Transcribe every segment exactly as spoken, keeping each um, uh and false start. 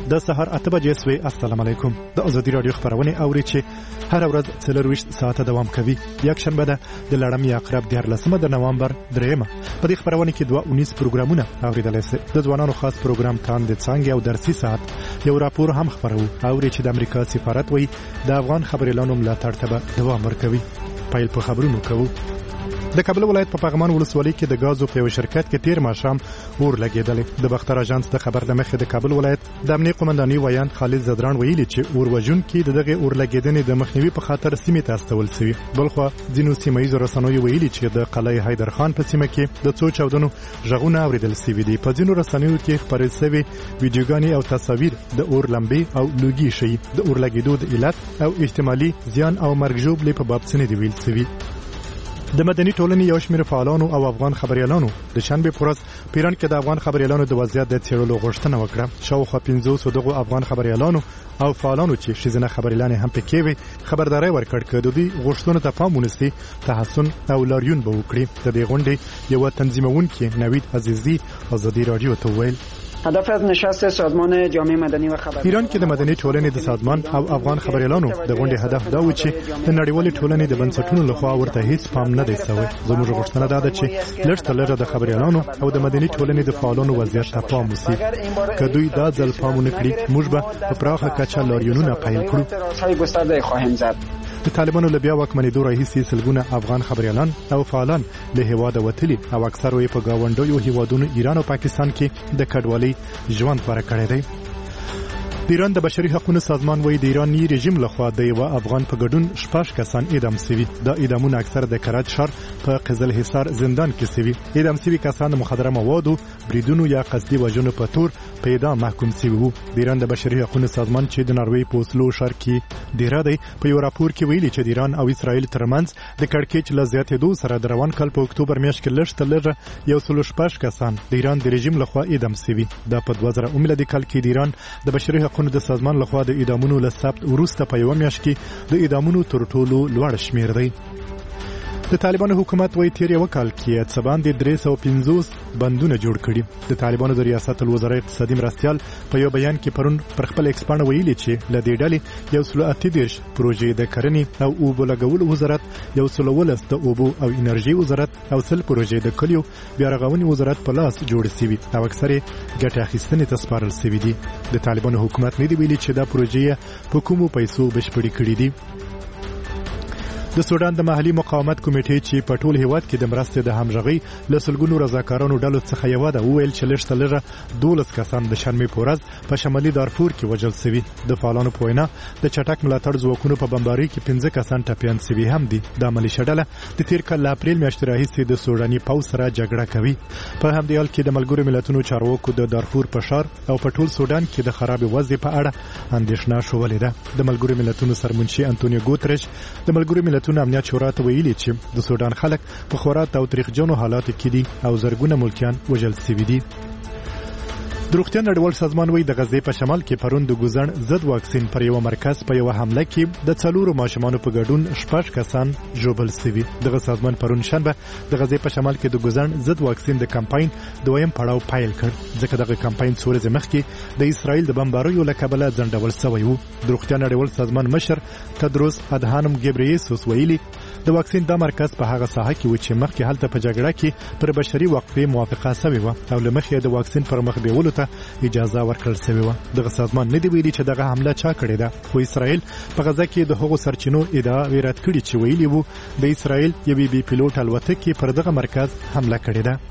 د سهار اته بجې سوې. السلام علیکم. د ازادي رادیو خبرونه اوري چې هر ورځ څلور ویشت ساعته دوام کوي. یک شنبه ده د لړم عقرب دیارلسمه د نوامبر دریمه. په دې خبرونه کې دوه اونیس پروګرامونه اوریدل شي. د ځوانانو خاص پروګرام تاند څنګه او درسي ساعت یو راپور هم خبرو اوري چې د امریکا سفارت وایي د افغان خبريالانو ملاتړ ته دوام ورکوي. پایل په خبرونو کوو. د کابل ولایت په پغمان ولسوالۍ کې د غازو په یو شرکت کې تیر ماښام اور لګیدل. د بختر اژانس د خبر د مخې د کابل ولایت د امنیت قومنداني ویان خالد زدران ویلي چې اور وژن کې دغه اور لګیدنې د مخنیوي په خاطر سیمې ته استول شوی. بلخو ځینو سیمایي رسنیو ویلي چې د قلعه حیدر خان په سیمه کې د څو چاودنو ژغونه اوریدل شوي دي. په ځینو رسنیو کې خبرې شوي ویډیوګانې او تصاویر د اور لمبې او لوګي شي د اور لګیدو د علت او احتمالي زیان او مرګ ژوبلې په باب څه دی ویل شوی. د مدني ټولنې یو شمېر فعالانو او افغان خبريالانو د شنبه پر ورځ پیران کې د افغان خبريالانو د وضعیت د څېړلو غوښتنه وکړه. شاوخوا پنځوس دغه افغان خبريالانو او فعالانو چې شیزنه خبريالانې هم پکې وي خبرداري ورکړ چې د دې غوښتنو ته پام ونیسي تحسن او لاریون به وکړي. د دې غونډې یو تنظیمونکي نوید عزیزی ازادي رادیو ته ویل هدف از نشست سازمان جامعه مدنی و خبريالان ایران کې د مدني ټولنې د سازمان او افغان خبريالانو د غونډې هدف دا و چې د نړیوالې ټولنې د بنسټونو لخوا ورته هیڅ پام نه دی شوی. زموږ غوښتنه دا ده چې لږ تر لږه د خبريالانو او د مدني ټولنې د فعالانو وضعیت ته پام وشي. که دوی دا ځل پام ونه کړي موږ به په پراخه کچه لاریونونه پیل کړو. د طالبانو له بیا واکمنېدو راهیسې سلګونه افغان خبريالان او فعالان له هیواده وتلي او اکثر یې په گاونډیو هیوادونو ایران او پاکستان کې د کډوالۍ ژوند غوره کړی دی. د ایران د بشري حقوقو سازمان وایي د ایراني رژیم لخوا د یو افغان په ګډون شپږ کسان اعدام شوي. دا اعدامونه اکثر د کراچ ښار په قزل حصار زندان کې شوي. اعدام شوي کسان د مخدره موادو بریدونو یا قصدي وژنو په تور په اعدام محکوم شوي وو. د ایران د بشري حقوقو سازمان چې د ناروې په اوسلو ښار کې ډیره دی په یو راپور کې ویلي چې د ایران او اسرائیل ترمنځ د کړکېچ له زیاتېدو سره د روان کال په اکتوبر میاشت کې لږ تر لږه یو سل شپږ کسان د ایران د رژیم لخوا اعدام شوي. دا په دوه زره اووه میلادي کال کې د ایران د بشري حقوقو د سازمان لخوا د اعدامونو له ثبت وروسته په یو میاشت کې د اعدامونو تر ټولو لوړ شمیر دی. د طالبانو حکومت وایي تیر یو کال کې څه باندې درې سوه پنځوس بندونه جوړ کړي. د طالبانو د ریاست الوزرا اقتصادي مرستیال په یو بیان کې پرون پر خپل ایکسپانډ ویلي چې له دې ډلې یو سل اته دېرش پروژې د کرنې او اوبو لګولو وزارت، یو سل ولس د اوبو او انرژي وزارت او سل پروژې د کلیو بیا رغونې وزارت په لاس جوړ شوي او اکثره ګټه اخیستنې ته سپارل شوي دي. د طالبانو حکومت نه دی ویلي چې دا پروژې په کومو پیسو بشپړې کړې دي. د سودان د محلي مقاومت کمیټې چې په ټول هیواد کې د مرستې د همغږي له سلګونو رضاکارانو ډلو څخه یو ده وویل چې لږ تر لږه دولس کسان د شنبې په ورځ په شمالي دارفور کې وژل شوي. د فعالانو په وینا د چټک ملاتړ ځواکونو په بمبارۍ کې پنځه کسان ټپیان شوي هم دي. د ملیشه ډله د تیر کال اپریل میاشتې راهیسې د سوداني پوځ سره جګړه کوي. په همدې حال کې د ملګرو ملتونو چارواکو د دارفور په ښار او په ټول سودان کې د خراب وضع په اړه اندېښنه شولې ده. د ملګرو ملتونو سرمنشي انټونیو ګوتریش د ملګرو ملتونو امنیت شورا ته ویلي چې د سودان خلک په خورا تاوتریخجنو حالاتو کې دي او زرګونه ملکیان وژل شوي دي. د روغتیا نړیوال سازمان وایي د غزې په شمال کې پرون د ګوزن ضد واکسین پر یو مرکز په یو حمله کې د څلورو ماشومانو په ګډون شپږ کسان ژوبل شوي. دغه سازمان پرون شنبه د غزې په شمال کې د ګوزن ضد واکسین د کمپاین دویم پړاو پیل کړ ځکه دغه کمپاین څو ورځې مخکې د اسرائیل د بمباریو له کبله ځنډول شوی و. د روغتیا نړیوال سازمان مشر تدروس ادهانم ګبریسوس ویلي د واکسین دا مرکز په هغه ساحه کې و چې مخکې هلته په جګړه کې پر بشري وقفې موافقه شوې وه او له مخې د واکسین پر مخ بیولو ته اجازه ورکړل شوې وه. دغه سازمان نه دی ویلي چې دغه حمله چا کړې ده، خو اسرائیل په غزه کې د هغو سرچینو ادعا رد کړې چې ویلي وو د اسرائیل یوې بي پیلوټ الوتکې پر دغه مرکز حمله کړې ده.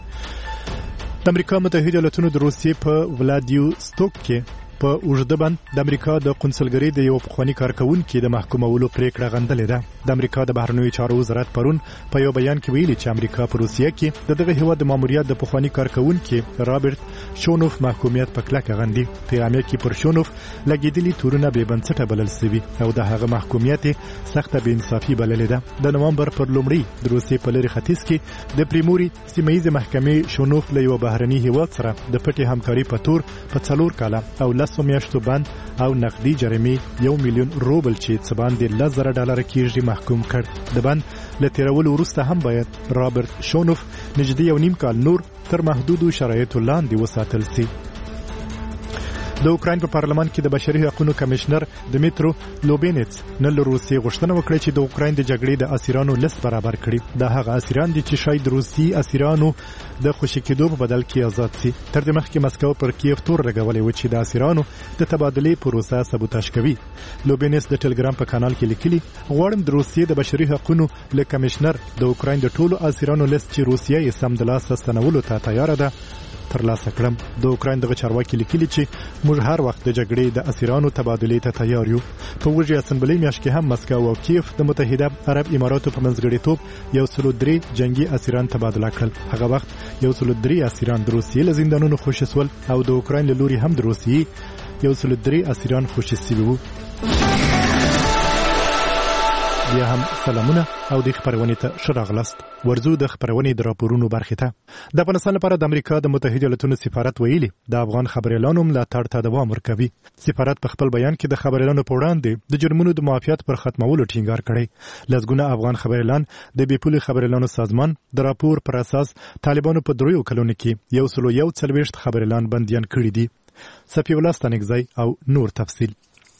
د امریکا متحده ایالاتونو د روسیې په ولادیوستوک کې په اوږده بند د امریکا د قونسلګرۍ د یو پخواني کارکونکي د محکومولو پریکړه غندلې ده. د امریکا د بهرنیو چارو وزارت پرون په یو بیان کې ویلي چې امریکا په روسیه کې د دغه هیواد د ماموریت د پخواني کارکونکي رابرټ شونوف محکومیت په کلکه غندي. پیغام کې پر شونوف لګیدلي تورونه بې بنسټه بلل شوي او د هغه محکومیت سخته بې انصافي بللې ده. د نومبر پر لومړۍ د روسیې په لرې ختیځ کې د پریموري سیمهیزې محکمې شونوف له یو بهرني هیواد سره د پټې همکاري په تور په څلور کاله او لسو میاشتو بند او نقدي جریمې یو میلیون روبل چې څه باندې لس زره ډالره کېږي محکوم کړ. د بند له تیرولو وروسته هم باید رابرټ شونوف نږدې یو نیم کال نور تر محدودو شرایطو لاندې وساتل شي. د اوکراین په پارلمان کې د بشري حقوقو کمشنر دمیترو لوبینیتس نن له روسیې غوښتنه وکړه چې د اوکراین د جګړې د اسیرانو لیست برابر کړي. دا هغه اسیران دي چې شاید روسي اسیرانو د خوشی کېدو په بدل کې آزاد شي. تر دې مخکې مسکو پر کیف تور لګولې و چې د اسیرانو د تبادلې پروسه سبوتاژ کوي. لوبینیتس د ټلګرام په کانال کې لیکلي غواړم د روسیې د بشري حقوقو له کمشنر د اوکراین د ټولو اسیرانو لیست چې روسیه یې سم د لاسه ستنولو ته تیار ده ترلاسه کړم. د اوکراین دغه چارواکي لیکلي چې موږ هر وخت د جګړې د اسیرانو تبادلې ته تیار یو. په وجه اسمبلی میاشت کې هم مسکو او کیف د متحده عرب اماراتو په منځګړیتوب یو سل درې جنگي اسیران تبادله کړل. هغه وخت یو سل درې اسیران د روسیې له زندانونو خوشي شول او د اوکراین له لوري هم د روسیې یو سل درې اسیران خوشي شوي وو. بیا هم سلامونه او د خبرونې ته ښه راغلاست. ورځو د خبرونې د راپورونو برخې ته. د افغانستان لپاره د امریکا د متحده ایالاتونو سفارت ویلي د افغان خبريالانو ملاتړ ته دوام ورکوي. سفارت په خپل بیان کې د خبريالانو په وړاندې د جرمونو د معافیت پر ختمولو ټینګار کړی. لږونه افغان خبريالان د بیپولي خبريالانو سازمان د راپور پر اساس طالبانو په دریو کلونو کې یو سل یو څلوېښت خبريالان بنديان کړي دي. صفي الله ستانکزی او نور تفصیل.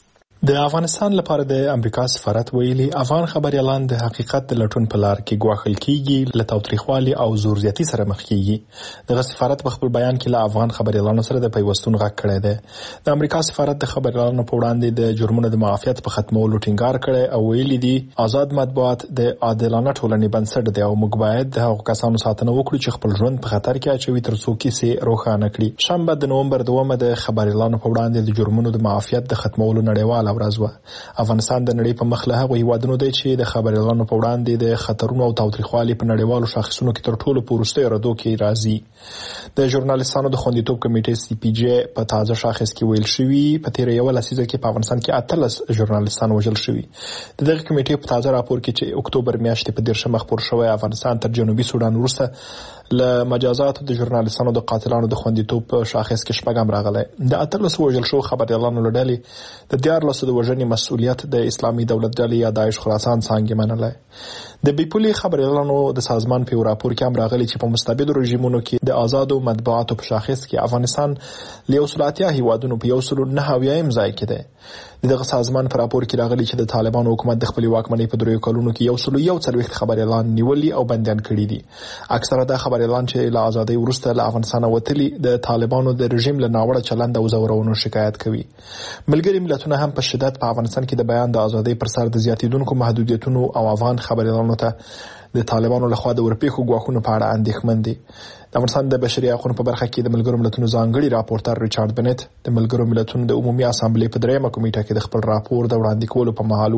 د افغانستان لپاره د امریکا سفارت ویلي افغان خبريالان د حقیقت د لټون په لار کې ګواښل کیږي، له تاوتریخوالي او زور زیاتی سره مخ کیږي. دغه سفارت په خپل بیان کې له افغان خبريالانو سره د پیوستون غږ کړی دی. د امریکا سفارت د خبريالانو په وړاندې د جرمونو د معافیت په ختمولو ټینګار کړی او ویلي دي آزاد مطبوعات د عادلانه ټولنې بنسټ دی او موږ باید د هغو کسانو ساتنه وکړو چې خپل ژوند په خطر کې اچوي تر څو کیسې روښانه کړي. شنبه د نومبر دومه د خبريالانو په وړاندې د جرمونو د معافیت د ختمولو نړیواله ورځ وه. افغانستان د نړۍ په مخ له هغو هیوادونو دی چې د خبريالانو په وړاندې د خطرونو او تاوتریخوالي په نړیوالو شاخصونو کې تر ټولو په وروستیو ردو کې راځي. د ژورنالیستانو د خوندیتوب کمیټې سی پی جی په تازه شاخص کې ویل شوی په تیر یو لسیزه کې په افغانستان کې اتلس ژورنالیستان وژل شوي. د دغه کمیټې په تازه راپور کې چې اکتوبر میاشتې په دیرشمه خپور شوی افغانستان تر جنوبي سودان وروسته له مجازاتو د ژورنالیستانو د قاتلانو د خوندیتوب په شاخص کې شپږم راغلی. د اتلس وژل شو خبريالانو له ډلې د دیارلسو د وژنې مسؤلیت د اسلامي دولت ډلې یا داعش خراسان څانګې منلای. د بیپولي خبريالانو د سازمان په راپور کې هم راغلي چې په مستبد رژیمونو کې د آزادو مطبوعاتو په شاخص کې افغانستان له یو سل اتیا هیوادونو په یو سل نه اویایم ځای کې دی. دغه سازمان په راپور کې راغلي چې د طالبانو حکومت د خپل واکمنۍ په دریو کلونو کې یو سل یو څلوېښت خبريالان نیولي او بندیان کړي دي. اکثره د خبريالان چې له ازادۍ وروسته له افغانستان وتلي د طالبانو د رژیم له ناوړه چلند او زورونو شکایت کوي. ملګري ملتونه هم په شدت په افغانستان کې د بیان د ازادۍ پر سر د زیاتیدونکو محدودیتونو او افغان خبريالانو ته د طالبانو لخوا د ورپېښو ګواښونو په اړه اندېښمن دي. د افغانستان د بشري حقوقو په برخه کې د ملګرو ملتونو ځانګړي راپورټر ریچارډ بنت د ملګرو ملتونو د عمومي اسامبلې په دریمه کمیټه کې د خپل راپور د وړاندې کولو په مهال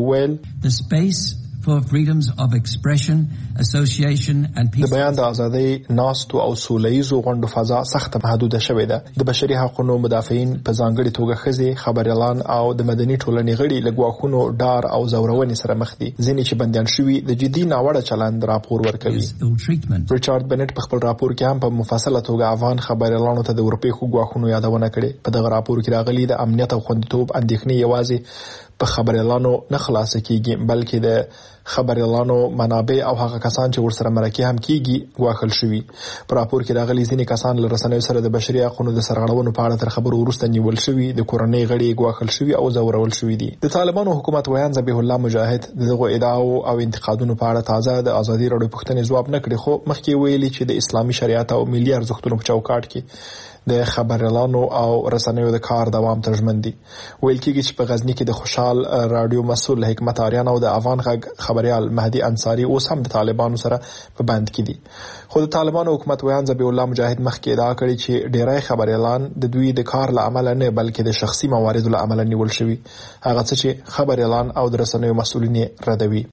وویل for freedoms of expression, association and peace. د بیان د ازادۍ ناستو او سولهییزو غونډو فضا سخت محدوده شوې ده. د بشري حقوقو مدافعین په ځانګړي توګه ښځې، خبريالان او د مدني ټولنې غړي له ګواښونو ډار او زورونې سره مخ دي. ځینې چې بندیان شوي د جدي ناوړه چلند راپور ورکوي. ریچارډ بنت په خپل راپور کې هم په مفصله توګه افغان خبريالانو ته د ورپېښو ګواښونو یادونه کړې. په دغه راپور کې راغلي د امنیت او خوندیتوب اندېښنې یوازې په خبريالانو نه خلاص کیږي بلکې د خبريالانو منابع او هغه کسان چې ورسره مرکه هم کیږي ګواښل شوي. په راپور کې راغلي ځینې کسان له رسنیو سره د بشري حقوقو د سرغړونو په اړه تر خبرو وروسته نیول شوي، د کورنۍ غړي ګواښل شوي او زورول شوي دي. د طالبانو حکومت ویان ذبیح الله مجاهد دغه ادعاو او انتقادونو په اړه تازه د ازادي راډیو پوښتنې ځواب نه کړی، خو مخکې ویلي چې د اسلامي شریعت او ملي ارزښتونو په چوکاټ کې د خبريالانو او رسنیو د کار دوام ته ژمن دي. ویل کېږي چې په غزنی کې د خوشحال رادیو مسؤل حکمت آریان او د افغان غږ خبريال مهدي انصاری اوس هم د طالبانو سره په بند کې دي. خو د طالبانو حکومت ویان ذبیح الله مجاهد مخکې ادعا کړې چې ډیری خبريالان د دوی د کار له امله نه بلکې د شخصي مواردو له امله نیول شوي، هغه څه چې خبريالان او د رسنیو مسؤلین ردوي.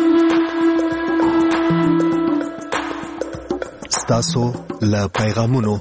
ستاسو له پیغامونو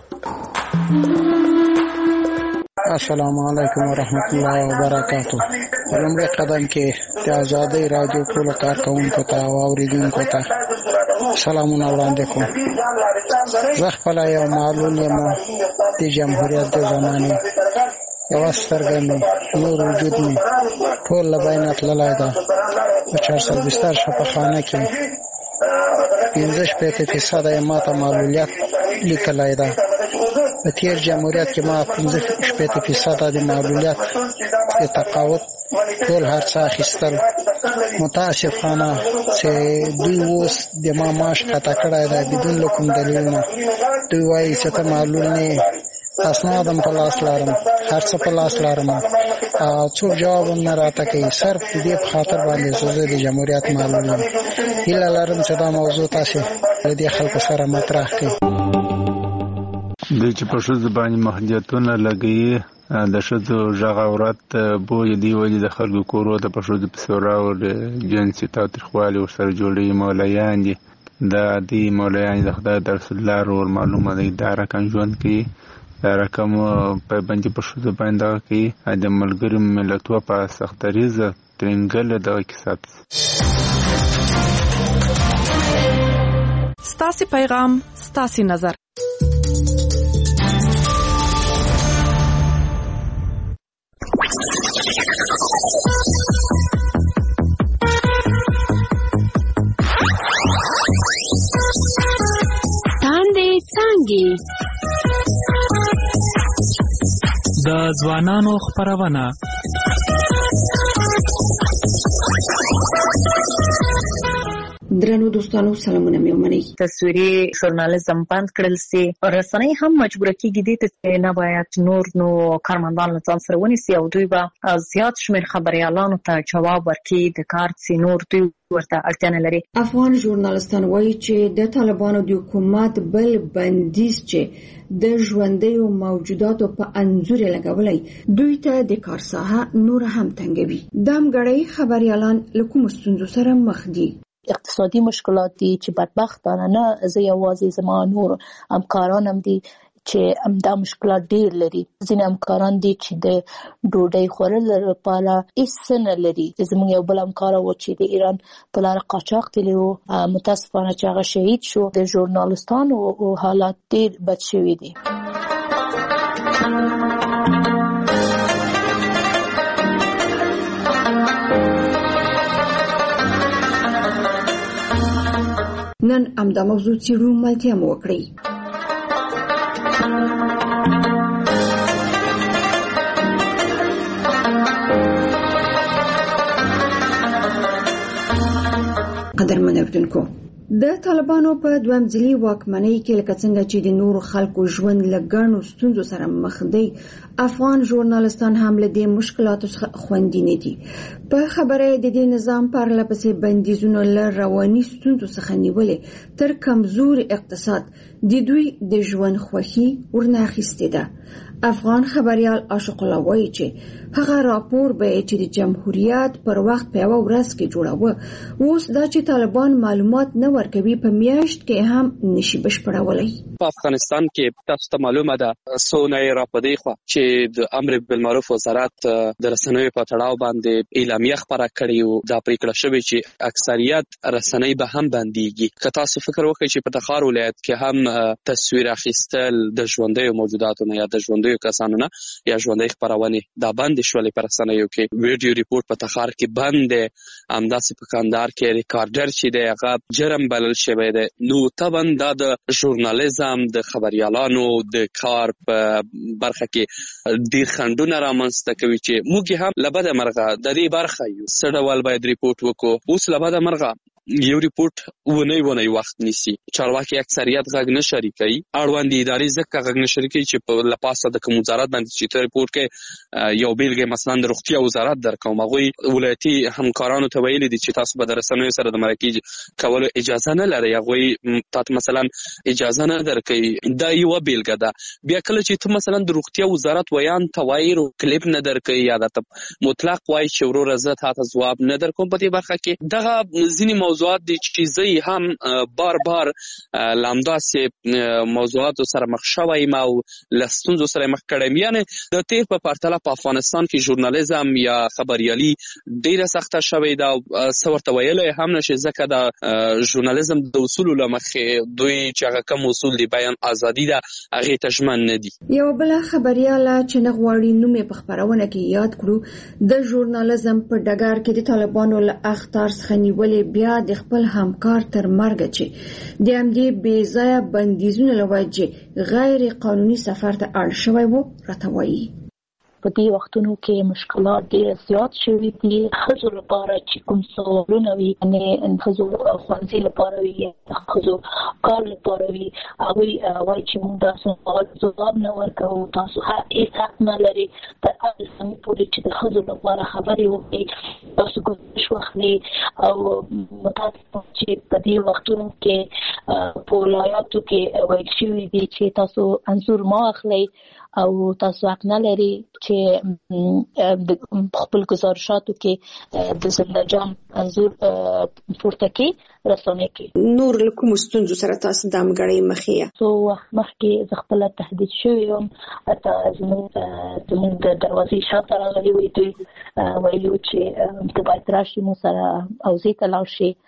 السلام علیکم ورحمت الله وبرکاتہ. لومړی قدم کې د آزادۍ رادیو ټولو کارکوونکو ته او اوریدونکو ته سلامونه وړاندې کوم. زه خپله یو معلول یم د جمهوریت د زمانې، یوه سترګه مې نور وجود مې ټول له بینه تللی ده. په چار سل بستر شفاخانه کې پنځه شپېته فیصده یې ماته معلولیت لیکلی ده. په تیر جمهوریت کې ما پنځه شپږ فیصد د معلولیت د تقاعد ټول هر څه اخیستل. متاسفانه چې دوی اوس د ما معاش قطع کړی دی بدون له کوم دلیلونه. دوی وایي چې ته معلول نه یې، اسنادم په لاس لرم، هر څه په لاس لرم، څوک جواب نه راته کوي. صرف د دې په خاطر باندې زه د جمهوریت معلول یم. هیله لرم چې دا موضوع تاسو د دې خلکو سره مطرح کړئ. دوی چې په ښځو باندې محدودیتونه لګوي، د ښځو غږ عورت بوی دی ولې د خلکو کورو ته په ښځو پسې راوړ جنسي تاوتریخوالي ورسره جوړوي. مولایان دي، دا دی مولایان د خدای د رسول الله ور معلومه دی، دا رقم ژوند کوي، دا رقم پابندي په ښځو باندې دغه کوي. د ملګرو ملتونو په سختریزه ترنګل دغه کیسه. ستاسې پیغام، ستاسې نظر. تاندې څانګې د ځوانانو خپرونه. درنو دوستانو سلامونه مې ومنئ. تصویري ژورنالیزم بند کړل سي، رسنۍ هم مجبوره کېږي دې ته چې نه باید نور نو کارمندان له ځان سره ونیسي او دوی به زیات شمېر خبریالانو ته جواب ورکړي د کار چې نور دوی ورته اړتیا نه لري. افغان ژورنالیستان وایي چې د طالبانو د حکومت بل بندیز چې د ژوندیو موجوداتو په انځور لګولای دوی ته د کار ساحه نور هم تنګوي. دامګړی خبریالان له کوم ستونزو سره مخ دي؟ اقتصادي مشکلات دي چې بدبختانه نه زه یوازې زما نور همکاران هم دي چې همدا مشکلات ډیر لري. ځینې همکاران دي چې د ډوډۍ خوړلو لپاره هیڅ څه نه لري. زموږ یو بل همکار و چې د ایران په لاره قاچاق تللی و، متاسفانه چې هغه شهید شو. د ژورنالیستانو حالات ډیر بد شوي دي. نن همدا موضوع څېړو، ملتیا مو وکړئ. قدرمن اوریدونکو، د طالبانو په دویم ځلي واکمنۍ کې لکه څنګه چې د نورو خلکو ژوند له ګڼو ستونزو سره مخ دی، افغان ژورنالیستان هم له دې مشکلاتو څخه خوندي نه دي. په خبره د دې نظام پرله پسې بندیزونو له رواني ستونزو څخه نیولې تر کمزوري اقتصاد د دوی د ژوند خوښي ورنه اخیستې ده. افغان خبریال عاشق الله وایي چې هغه راپور به چې د جمهوریت پر وخت په یوه ورځ کې جوړاوه، اوس دا چې طالبان معلومات نه ورکوي په میاشت کې هم نشي بشپړولی. په افغانستان کې تاسو ته معلومه ده څونه یې راپدې خوا چې د امر بالمعروف وزارت د رسنیو په تړاو باندې اعلامیه خپره کړې وه. دا پرېکړه شوې چې اکثریت رسنۍ به هم بندېږي. که تاسو فکر وکړئ چې په تخار ولایت کې هم تصویر اخیستل د ژوندیو موجوداتو نه یا د ژوندیو کسانو نه یا ژوندۍ خپرونې دا بندې شولې په رسنیو کې. ویډیو ریپورټ په تخار کې بند دی، همداسې په کندهار کې ریکارډر چې دی هغه جرم بلل شوی دی. نو طبعا دا د ژورنالیزم د خبریالانو د کار په برخه کې ډېر خنډونه رامنځته کوي چې موږ هم له بده مرغه د دې برخه یو. څه ډول باید ریپورټ وکړو؟ اوس له بده مرغه یو ریپورټ ونی ونی وخت نیسي. چارواکي اکثریت غږ نه شریکوي. اړوند ادارې ځکه غږ نه شریکوي چې په لپاسه د کوم وزارت باندې چې ته ریپورټ کې یو بیلګه مثلا د روغتیا وزارت درکوم، هغوی ولایتي همکارانو ته ویلي دي چې تاسو به د رسنیو سره د مرکې کولو اجازه نه لرئ، هغوی تاسو مثلا اجازه نه درکوي. دا یو بیلګه ده. بیا کله چې ته مثلا د روغتیا وزارت ویان ته وایي رو کلیپ نه درکوي یا د مطلق وایي چې وروره زه تاته ځواب نه درکوم، په دې برخه کې دغه ځینې موضوعات دي چې زه هم بار بار له همداسې موضوعاتو سره مخ شوی یم او له ستونزو سره مخ کړی یم. یعنې د تېر په پرتله په افغانستان کې ژورنالیزم یا خبریالي ډېره سخته شوې ده او څه ورته ویلی هم نشي، ځکه د ژورنالیزم د اصولو له مخې دوی چې هغه کوم اصول دي بیان ازادي ده هغې ته ژمن نه دي. یوه بله خبریاله چې نه غواړي نوم یې په خپرونه کې یاد کړو، د ژورنالیزم په ډګر کې د طالبانو له اخطار څخه نیولې بیا د خپل همکار تر مرګ چې د همدې بې ځایه بندیزونو له وجې غیر قانوني سفر ته اړ شوی و راته وایي. په دې وختونو کې مشکلات ډېر زیات شوي دي. ښځو لپاره چې کوم سوالونه وي، یعنې ښځو ښوونځي لپاره وي یا ښځو کار لپاره وي، هغوی وایي چې موږ دا سوال ځواب نه ورکوو، تاسو هیڅ حق نه لري تر هغه سمې پورې چې د ښځو لپاره خبرې وکړئ، تاسو ګزارش واخلئ. او متاسفانه چې په دې وختونو کې په ولایاتو کې ویل شوي دي چې تاسو انځور مه اخلئ او تاسو حق نه لري چې د خپل گزارشاتو کې د زنده جان انځور پورته کې رسونه کې. نور له کوم ستونزو سره تاسو د همګړۍ مخ یې؟ سو مخکې زه خپله تهدید شوی یم، حتی زموږ زموږ د دروازې شاته راغلي وي، دوی ویلي وو چې ته باید راشي موږ سره حوزې ته لاړ شي،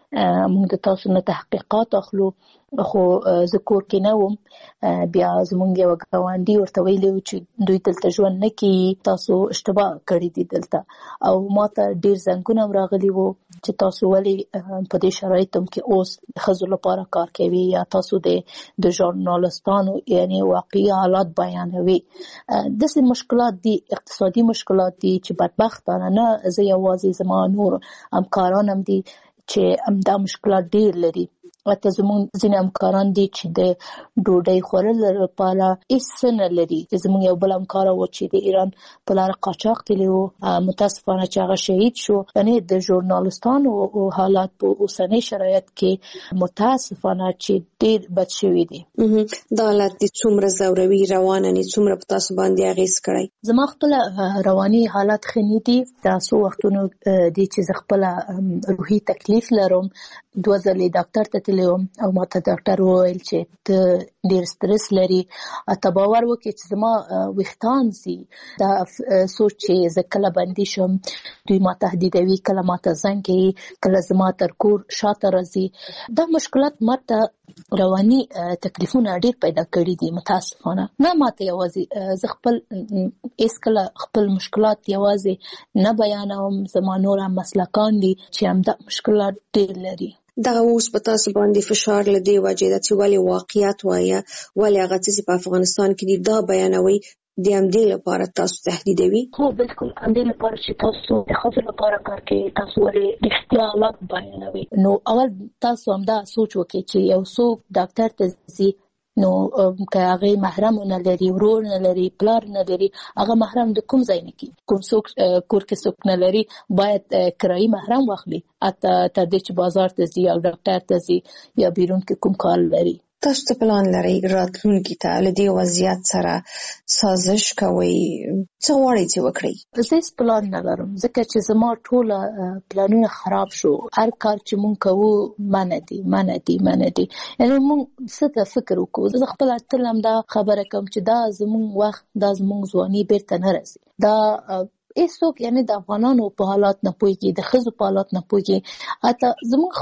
موږ د تاسو نه تحقیقات اخلو. خو زه کور کې نه وم. بیا زموږ یو ګاونډي ورته ویلي وو چې دوی دلته ژوند نه کوي، تاسو اشتباه کړي دي دلته. او ما ته ډېر زنګونه هم راغلي وو چې تاسو ولې په دې شرایطو کې اوس د ښځو لپاره کار کوي یا تاسو د د ژورنالستانو یعنی واقعي حالات بیانوي. داسې مشکلات دي، اقتصادي مشکلات دي چې بدبختانه نه زه یوازې، زما نور همکاران هم دي چې همدا مشکلات ډېر لري. حتی زموږ ځینې همکاران دي چې د ډوډۍ خوړلو لپاره هېڅ څه نه لري. زموږ یو بل همکار و چې د ایران په لاره قاچاق تللی و، متاسفانه چې هغه شهید شو. یعنې د ژورنالستانو حالات په اوسني شرایط کې متاسفانه چې ډېر بد شوي دي. دا حالت دي څومره ځوروي، روانه نه څومره په تاسو باندې اغېز کړی؟ زما خپله رواني حالت ښه نه دي. دا څو وختونو دي چې زه خپله روحي تکلیف لرم. دوه ځلې ډاکټر ته تللی وم او ما ته ډاکټر وویل چې ته ډېر سټرس لري. ته باور وکړې چې زما ویښتان ځي. دا سوچ چې زه کله بندي شم، دوی ما تهدیدوي، کله ما ته زنګ کوي، کله زما تر کور شاته راځي. دا مشکلات ما ته رواني تکلیفونه ډېر پیدا کړي دي متاسفانه. نه ما ته یوازې، زه خپل هېڅکله خپل مشکلات یوازې نه بیانوم، زما نور هم مسلکان دي چې همدا مشکلات ډېر لري. دغه اوس په تاسو باندې فشار له دې وجې ده چې ولې واقعیت وایه، ولې هغه څه چې په افغانستان کې دي دا بیانوي، د همدې لپاره تاسو تهدیدوي؟ هو بالکل همدې لپاره چې تاسو د ښځو لپاره کار کوي، تاسو ولې رښتیا حالات بیانوي. نو اول تاسو همدا سوچ وکړئ چې یو څوک ډاکټر ته ځي، نو که هغه محرم نه لري، ورور نه لري، پلار نه لري، هغه محرم د کوم ځای نه کی؟ کوم څوک کور کې څوک نه لري باید کرایي محرم واخلي، حتی تر دې چې بازار ته ځي او ډاکټر ته ځي یا بیرون کې کوم کار لري. تاسو ته پلان لرئ راتلونکي ته له دې وضعیت سره سازش کوئ؟ څه غواړئ چې وکړئ؟ زه هیڅ پلان نه لرم، ځکه چې زما ټوله پلانونه خراب شو. هر کار چې مونږ کوو منع دي منع دي منع دي. یعنې مونږ څه ته فکر وکړو؟ زه خپله تل هم دا خبره کوم چې دا زمونږ وخت، دا زمونږ ځواني بیرته نه راځي. دا هیڅوک یعنې د افغانانو په حالات نه پوهېږي، د ښځو په حالات نه پوهېږي. حتی زمونږ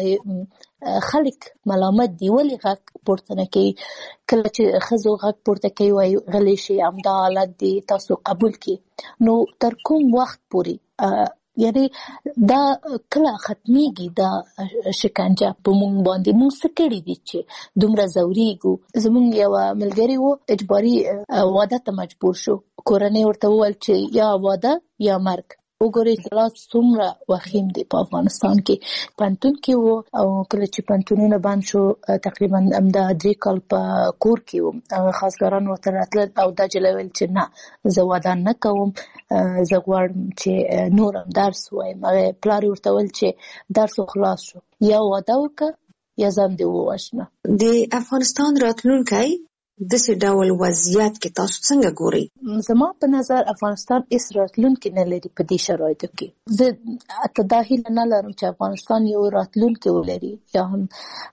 خپله خلک ملامت دي، ولې غږ پورته نه کوي؟ کله چې ښځو غږ پورته کوي وایي غلی شي، همدا حالت دی، تاسو قبول کړئ. نو تر کوم وخت پورې یعنې دا کله ختمیږي دا شکنجه په مونږ باندې؟ مونږ څه کړي دي چې دومره ځورېږو؟ زمونږ یوه ملګري و اجباري واده ته مجبور شو. کورنۍ ورته وویل چې یا واده یا مرګ. وګورئ حالات څومره وخیم دي په افغانستان کې. پوهنتون کې و او کله چې پوهنتونونه بند شو تقریبا همدا درې کال په کور کې وم. خاصګران ورته راتلل او دا جلۍ ویل چې نه زه واده نه کوم، زه غواړم چې نور هم درس وایم. هغې پلار یې ورته ویل چې درس خلاص شو، یا واده وکړه یا ځان دې ووژنه. د افغانستان راتلونکی داسې ډول وضعیت کې تاسو څنګه ګورئ؟ زما په نظر افغانستان هېڅ راتلونکی نه لري په دې شرایطو کې. زه حتی دا هیله نه لرم چې افغانستان یو راتلونکی ولري، یا هم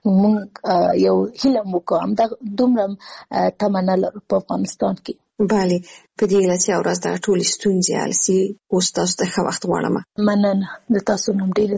موږ یو هیله هم وکړو. همدغه دومره تمه نه لرو په افغانستان کې. بله، په دې هیله چې یو ورځ دغه ټولې ستونزې حل سي. اوس تاسو ته ښه وخت غواړم. مننه، د تاسو نه هم ډېره زیاته.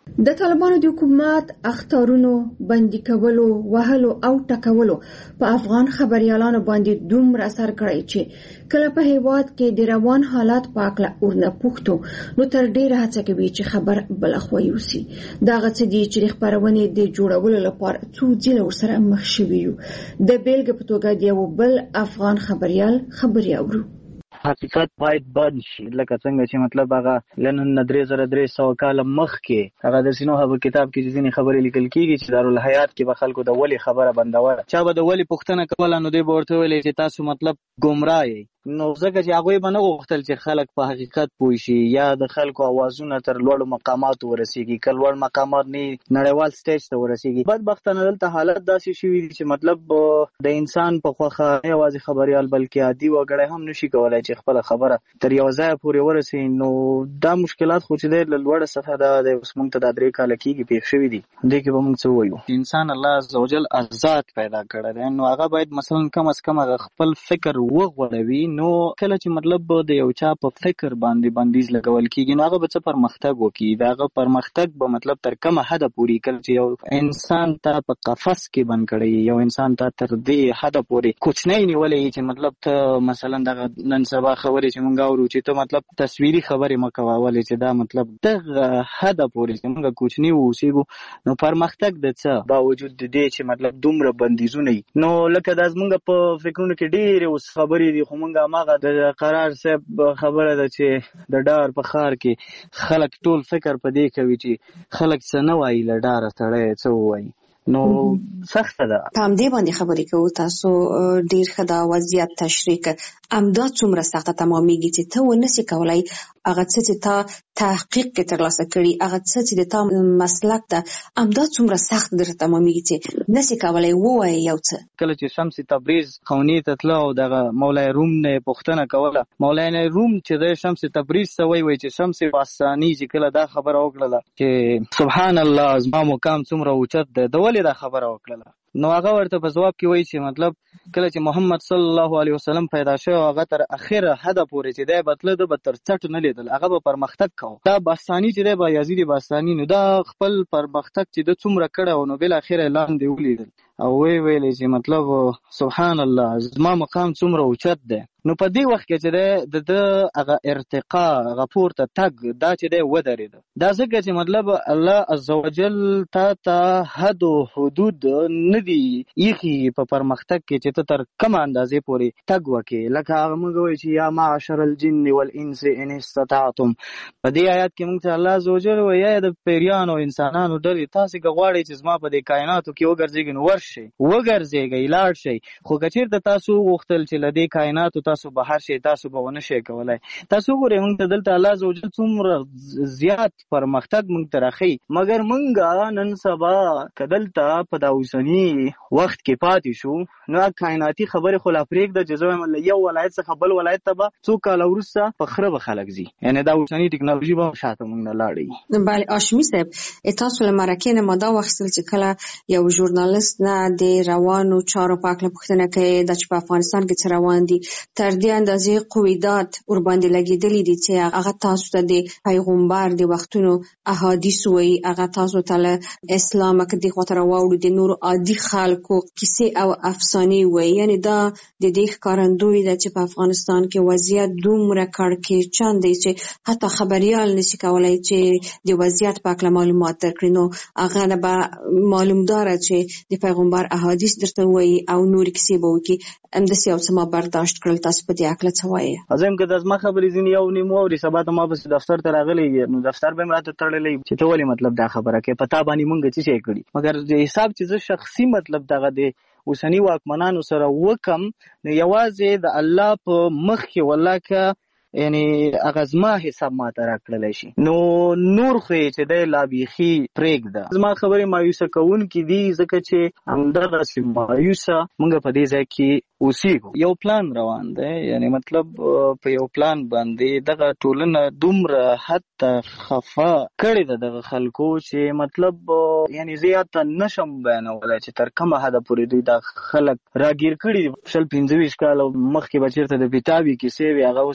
د طالبانو د حکومت اخطارونو بندي کولو وهلو او ټکولو په افغان خبريالانو باندې دومره اثر کړی چې کله په هیواد کې د روان حالات په اړه ورنه پوښتو نو تر ډیره هڅه کوي چې خبر بلخوا یوسي دا غڅ دي چې خبرونه د جوړولو لپاره څو ځله ورسره مخ شوي یو د بیلګې په توګه د یو بل افغان خبريال خبري اورو حقیقت باید بند شي لکه څنګه چې مطلب هغه لنن درې زره درې سوه کاله مخکې هغه د سینو هغه کتاب کې ځینې خبرې لیکل کېږي چې دارالحیات کې به خلکو د ولې خبره بندوله چا به د ولې پوښتنه کوله نو دوی به ورته ویل چې تاسو مطلب ګمراه یې نو ځکه چې هغوی به نه غوښتل چې خلک په حقیقت پوه شي یا د خلکو اوازونه تر لوړو مقاماتو ورسیږي که لوړ مقامات نه نړیوال سټیج ته ورسیږي بدبختانه دلته حالت داسې شوي دي چې مطلب د انسان په خوښه نه یوازې خبریال بلکې عادي وګړی هم نشي کولی چې خپله خبره تر یو ځایه پورې ورسوي نو دا مشکلات خو چې دی له لوړه سطحه دا دی اوس موږ ته دا درې کاله کېږي پېښ شوي دي دې کې به موږ څه ووایو انسان الله عز وجل آزاد پیدا کړی دی نو هغه باید مثلا کم از کم هغه خپل فکر وغوړوي نو کله چې مطلب د یو چا په فکر باندې بندیز لګول کېږي نو هغه به څه پرمختګ وکړي د هغه پرمختګ به مطلب تر کومه حده پورې کله چې یو انسان ته په قفس کې بند کړی یو انسان ته تر دې حده پورې کوچنی نیولی چې مطلب ته مثلا دغه نن سبا خبرې چې موږ اورو چې ته مطلب تصویري خبرې مه کوه ولې چې دا مطلب دغه حده پورې چې موږ کوچني واوسېږو نو پرمختګ د څه باوجود د دې چې مطلب دومره بندیزونه نو لکه دا زموږ په فکرونو کې ډېرې اوس خبرې دي خو موږ هماغه د قرار صاحب خبره ده چې د ډار په ښار کې خلک ټول فکر په دې کوي چې خلک څه نه وایي له ډاره سړی څه ووایي نو سخته ده په همدې باندې خبرې کوو تاسو ډېر ښه دا وضعیت تشریح کړه همدا څومره سخته تمامیږي چې ته ونسي کولی هغه څه چې تا تحقیق کې ترلاسه کړي هغه څه چې د تا مسلک ده همدا څومره سخت درته تمامیږي چې نسي کولی ووایي یو څه کله چې شمس تبریز خونې ته تله او دغه مولای روم نه پوښتنه کوله مولای روم چې د شمس تبریز څه وایي وایي چې شمس باستاني چې کله دا خبره وکړله چې سبحان الله زما مقام څومره اوچت دی د ولې دا خبره وکړله نو هغه ورته په ځواب کې وایي چې مطلب کله چې محمد صلی الله علیه وسلم پیدا شو هغه تر اخره حد پورې چې دی بتله د به تر څټ نه لیدل هغه به پرمختګ کوه دا باستاني چې دی به یزید باستاني نو دا خپل پرمختګ چې د څومره کړی نو بالاخره لاندې ولیدل او وی ویلې چې مطلب سبحان الله زما مقام څومره اوچت دی نو په دې وخت کې چې د د هغه ارتقا هغه پورته تګ دا چې دی ودرېده دا ځکه چې مطلب الله عز وجل تا ته حد او حدود نه دي ایښي په پرمختګ کې چې ته تر کومه اندازې پورې تګ وکړې لکه هغه موږ وایو چې یا معشر الجن والانس ان استطعتم په دې آیات کې موږ ته الله عز وجل وایي یا د پیریانو انسانانو ډلې تاسې که غواړئ چې زما په دې کائناتو کې وګرځېږئ نو ورشئ وګرځېږئ لاړ شئ خو که چېرته تاسو وغوښتل چې له دې کائناتو تاسو بهر شئ تاسو به ونه شئ کولی تاسو وګورئ موږ ته دلته الله عزوجل څومره زیات پرمختګ موږ ته راښیي مګر موږ نن سبا که دلته په دا اوسني وخت کې پاتې شو نو کائناتي خبرې خو لا پرېږده چې زه وایم له یو ولایت څخه بل ولایت ته به څو کاله وروسته په خره به خلک ځي یعنې دا اوسني ټکنالوژي به شاته موږ نه لاړوي بله هاشمي صاحب تاسو له مرکې نه ما دا واخیستل چې کله یو ژورنالست نه د روانو چارو په هکله پوښتنه کوي دا چې په افغانستان کې څه روان دي تر دې اندازې قویدات ورباندې لګېدلي دي چې هغه تاسو ته د پیغمبر د وختونو احادیث وایي هغه تاسو ته له اسلامه که دې خواته راواوړو د نورو عادي خلکو کیسې او افسانې وایي یعنې دا د دې ښکارندوی ده چې په افغانستان کې وضعیت دومره کړکېچن دی چې حتی خبریال نشي کولی چې د وضعیت په هکله معلومات درکړي نو هغه نه به معلومداره چې د پیغمبر احادیث درته وایي او نورې کیسې به وکړي همداسې یو څه ما برداشت کړل تاسو په دې هکله څه وایې زه یم که د زما خبرې ځینې یو نیم واوري سبا ته ما پسې دفتر ته راغلی نو دفتر به م راته تړلی چې ته ولې مطلب دا خبره کوې په تا باندې مونږ څه شی کړي مګر د حساب چې زه شخصي مطلب دغه د اوسني واکمنانو سره وکم نو یوازې د الله په مخ کې والله که یعنی هغه زما حساب ماته راکړلی شي نو نور خو یې چې دی لا بیخي پرېږده زما خبرې مایوسه کوونکي دي ځکه چې همدغسې مایوسه موږ په دې ځای کې اوسېږو یو پلان روان دی یعنی مطلب په یو پلان باندې دغه ټولنه دومره حد ته خفه کړې ده دغه خلکو چې مطلب یعنی زه یاته نشم بیانولی چې تر کومه حده پورې دوی دا خلک راګیر کړي دي شل پنځه ویشت کاله مخکې به چېرته د کتابي کیسې وې هغه اوس به موږ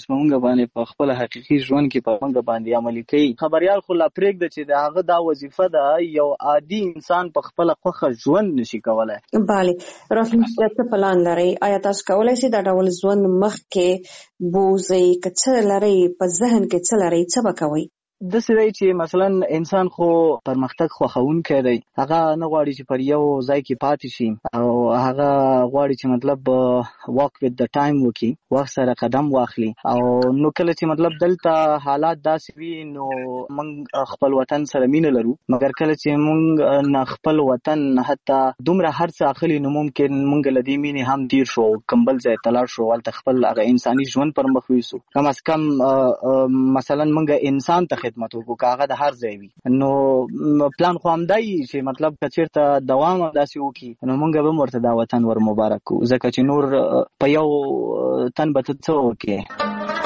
باندې په خپل حقيقي ژوند کې په موږ باندې عملي کوي. خبريال خو لا پرېږده چې د هغه دا وظیفه ده یو عادي انسان په خپل خوخه ژوند نشي کولای. بله راتلونکي څه پلان لري؟ آیا تاسو کولای شئ دا ډول ژوند مخکې بوزئ که څه لرئ په ذهن کې څه لرئ څه به کوئ؟ داسې دی چې مثلا انسان خو پرمختګ خوښونکی دی، هغه نه غواړي چې پر یو ځای کې پاتې شي او هغه غواړي چې مطلب واک وذ د ټایم وکړي، وخت سره قدم واخلي. او نو کله چې مطلب دلته حالات داسې وي نو موږ خپل وطن سره مینه لرو، مګر کله چې موږ نه خپل وطن حتی دومره هر څه اخلي نو ممکن موږ له دې مینې هم تیر شو، کوم بل ځای ته لاړ شو، هلته خپل هغه انساني ژوند پر مخ ویسو. کم از کم مثلا موږ انسان ته خدمت وکړو که هغه د هر ځای وي. نو پلان خو همدا وي چې مطلب که چېرته دوام همداسې وکړي نو موږ به هم ورته دا وطن ور مبارک کړو، ځکه چې نور په یو تن به ته څه وکړې.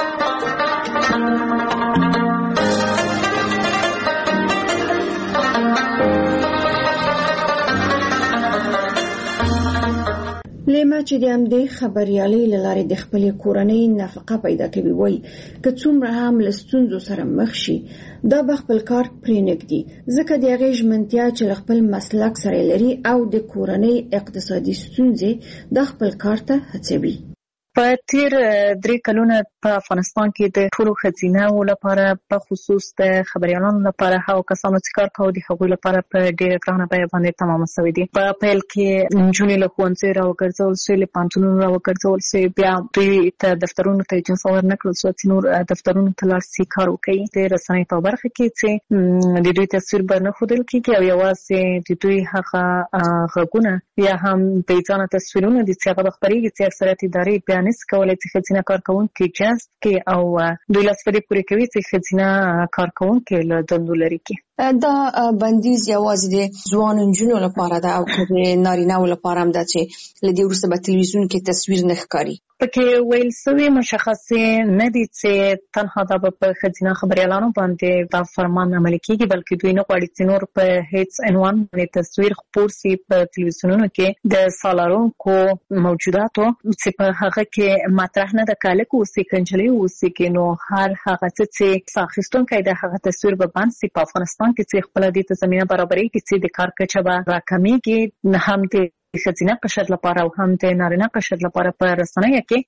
لیما چې د همدې خبریالۍ له لارې د خپلې کورنۍ نفقه پیدا کوي وایي که څومره هم له ستونزو سره مخ شي دا به خپل کار پرې نږدي، ځکه د هغې ژمنتیا چې له خپل مسلک سره لري او د کورنۍ اقتصادي ستونزې د خپل کار ته هڅوي. په تیر درې کلونه په افغانستان کې د ټولو ښځینه‌و لپاره په خصوص د خبریالانو لپاره هغو کسانو چې کار کوي د هغوی لپاره په ډېره ګرانه بیه باندې تمامه شوې دي. په پیل کې نجونې له ښوونځیو راوګرځول شوې، له پوهنتونونو راوګرځول شوې، بیا دوی ته دفترونو ته اجازه ورنه کړل شوه چې نور دفترونو ته لاړ شي کار وکړي. د رسنیو په برخه کې چې د دوی تصویر به نه ښودل کېږي او یوازې د دوی هغه غږونه یا هم بېځانه تصویرونه دي چې هغه به خپرېږي چې اکثریت ادارې بیا نشي کولی چې ښځینه کارکوونکي جذب کړي او دوی لاسپرې پورې کوي چې ښځینه کارکوونکي له دندو لرې کړي. دا بندیز یوازې د ځوان نجونو لپاره ده او که د نارینه‌و لپاره هم ده چې له دې وروسته به تلویزیون کې تصویر نه ښکاري؟ پکې ویل سوي مشخصې نه دي چې تنها دا به په ښځینه خبریالانو باندې دا فرمان عملي کېږي، بلکې دوی نه غواړي چې نور په هیڅ عنوان باندې تصویر خپور سي په تلویزیونونو کې د سالارونکو موجوداتو چې په هغه کې مطرح نه ده، که هلک اوسي که نجلۍ اوسي کې نو هر هغه څه چې ساه اخیستونکی د هغه تصویر به بند سي په افغانستان کې چې خپله دې ته زمینه برابرېږي چې د کار کچه به راکمېږي، نه هم د ښځینه قشر لپاره او هم د نارینه قشر لپاره په رسنیو کې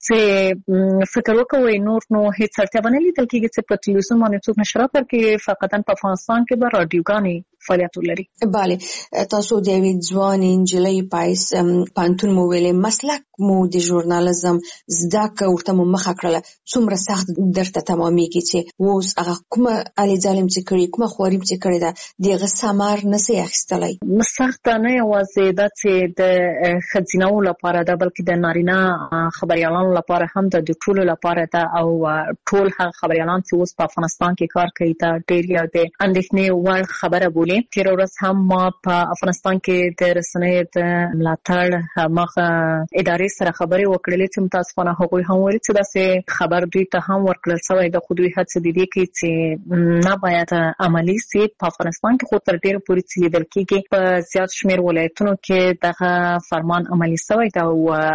چې فکر وکوئ نور نو هیڅ اړتیا به نه لیدل کېږي چې په تلویزیون باندې څوک نشرات ورکړي، فقطا په افغانستان کې به راډیوګانې فعالیت ولري. بله تاسو د یوې ځوانې نجلۍ پایس پوهنتون مو ویلې، مسلک مو د ژورنالیزم زده کړه ورته مو مخه کړله، څومره سخت درته تمامېږي چې اوس هغه کومه الې ظالم چې کړي کومه خواري چې کړې ده د هغه ثمر نسئ اخیستلی؟ سخته نه یوازې دا چې د ښځینه‌و لپاره ده بلکې د نارینه خبریالانو لپاره هم ده، د ټولو لپاره ده او ټول هغه خبریالان چې اوس په افغانستان کې کار کوي دا ډېر یو د اندېښنې وړ خبره بولي. تېره ورځ هم ما په افغانستان کې د رسنیو د ملاتړ هماغه ادارې سره خبرې وکړلې چې متاسفانه هغوی هم ویل چې داسې خبر دوی ته هم ورکړل شوی ده، خو دوی هڅه د دې کوي چې نه باید عملي سي. په افغانستان کې خو تر ډېره پورې چې لیدل کېږي په زیات شمېر ولایتونو کې دغه فرمان عملي شوی ده او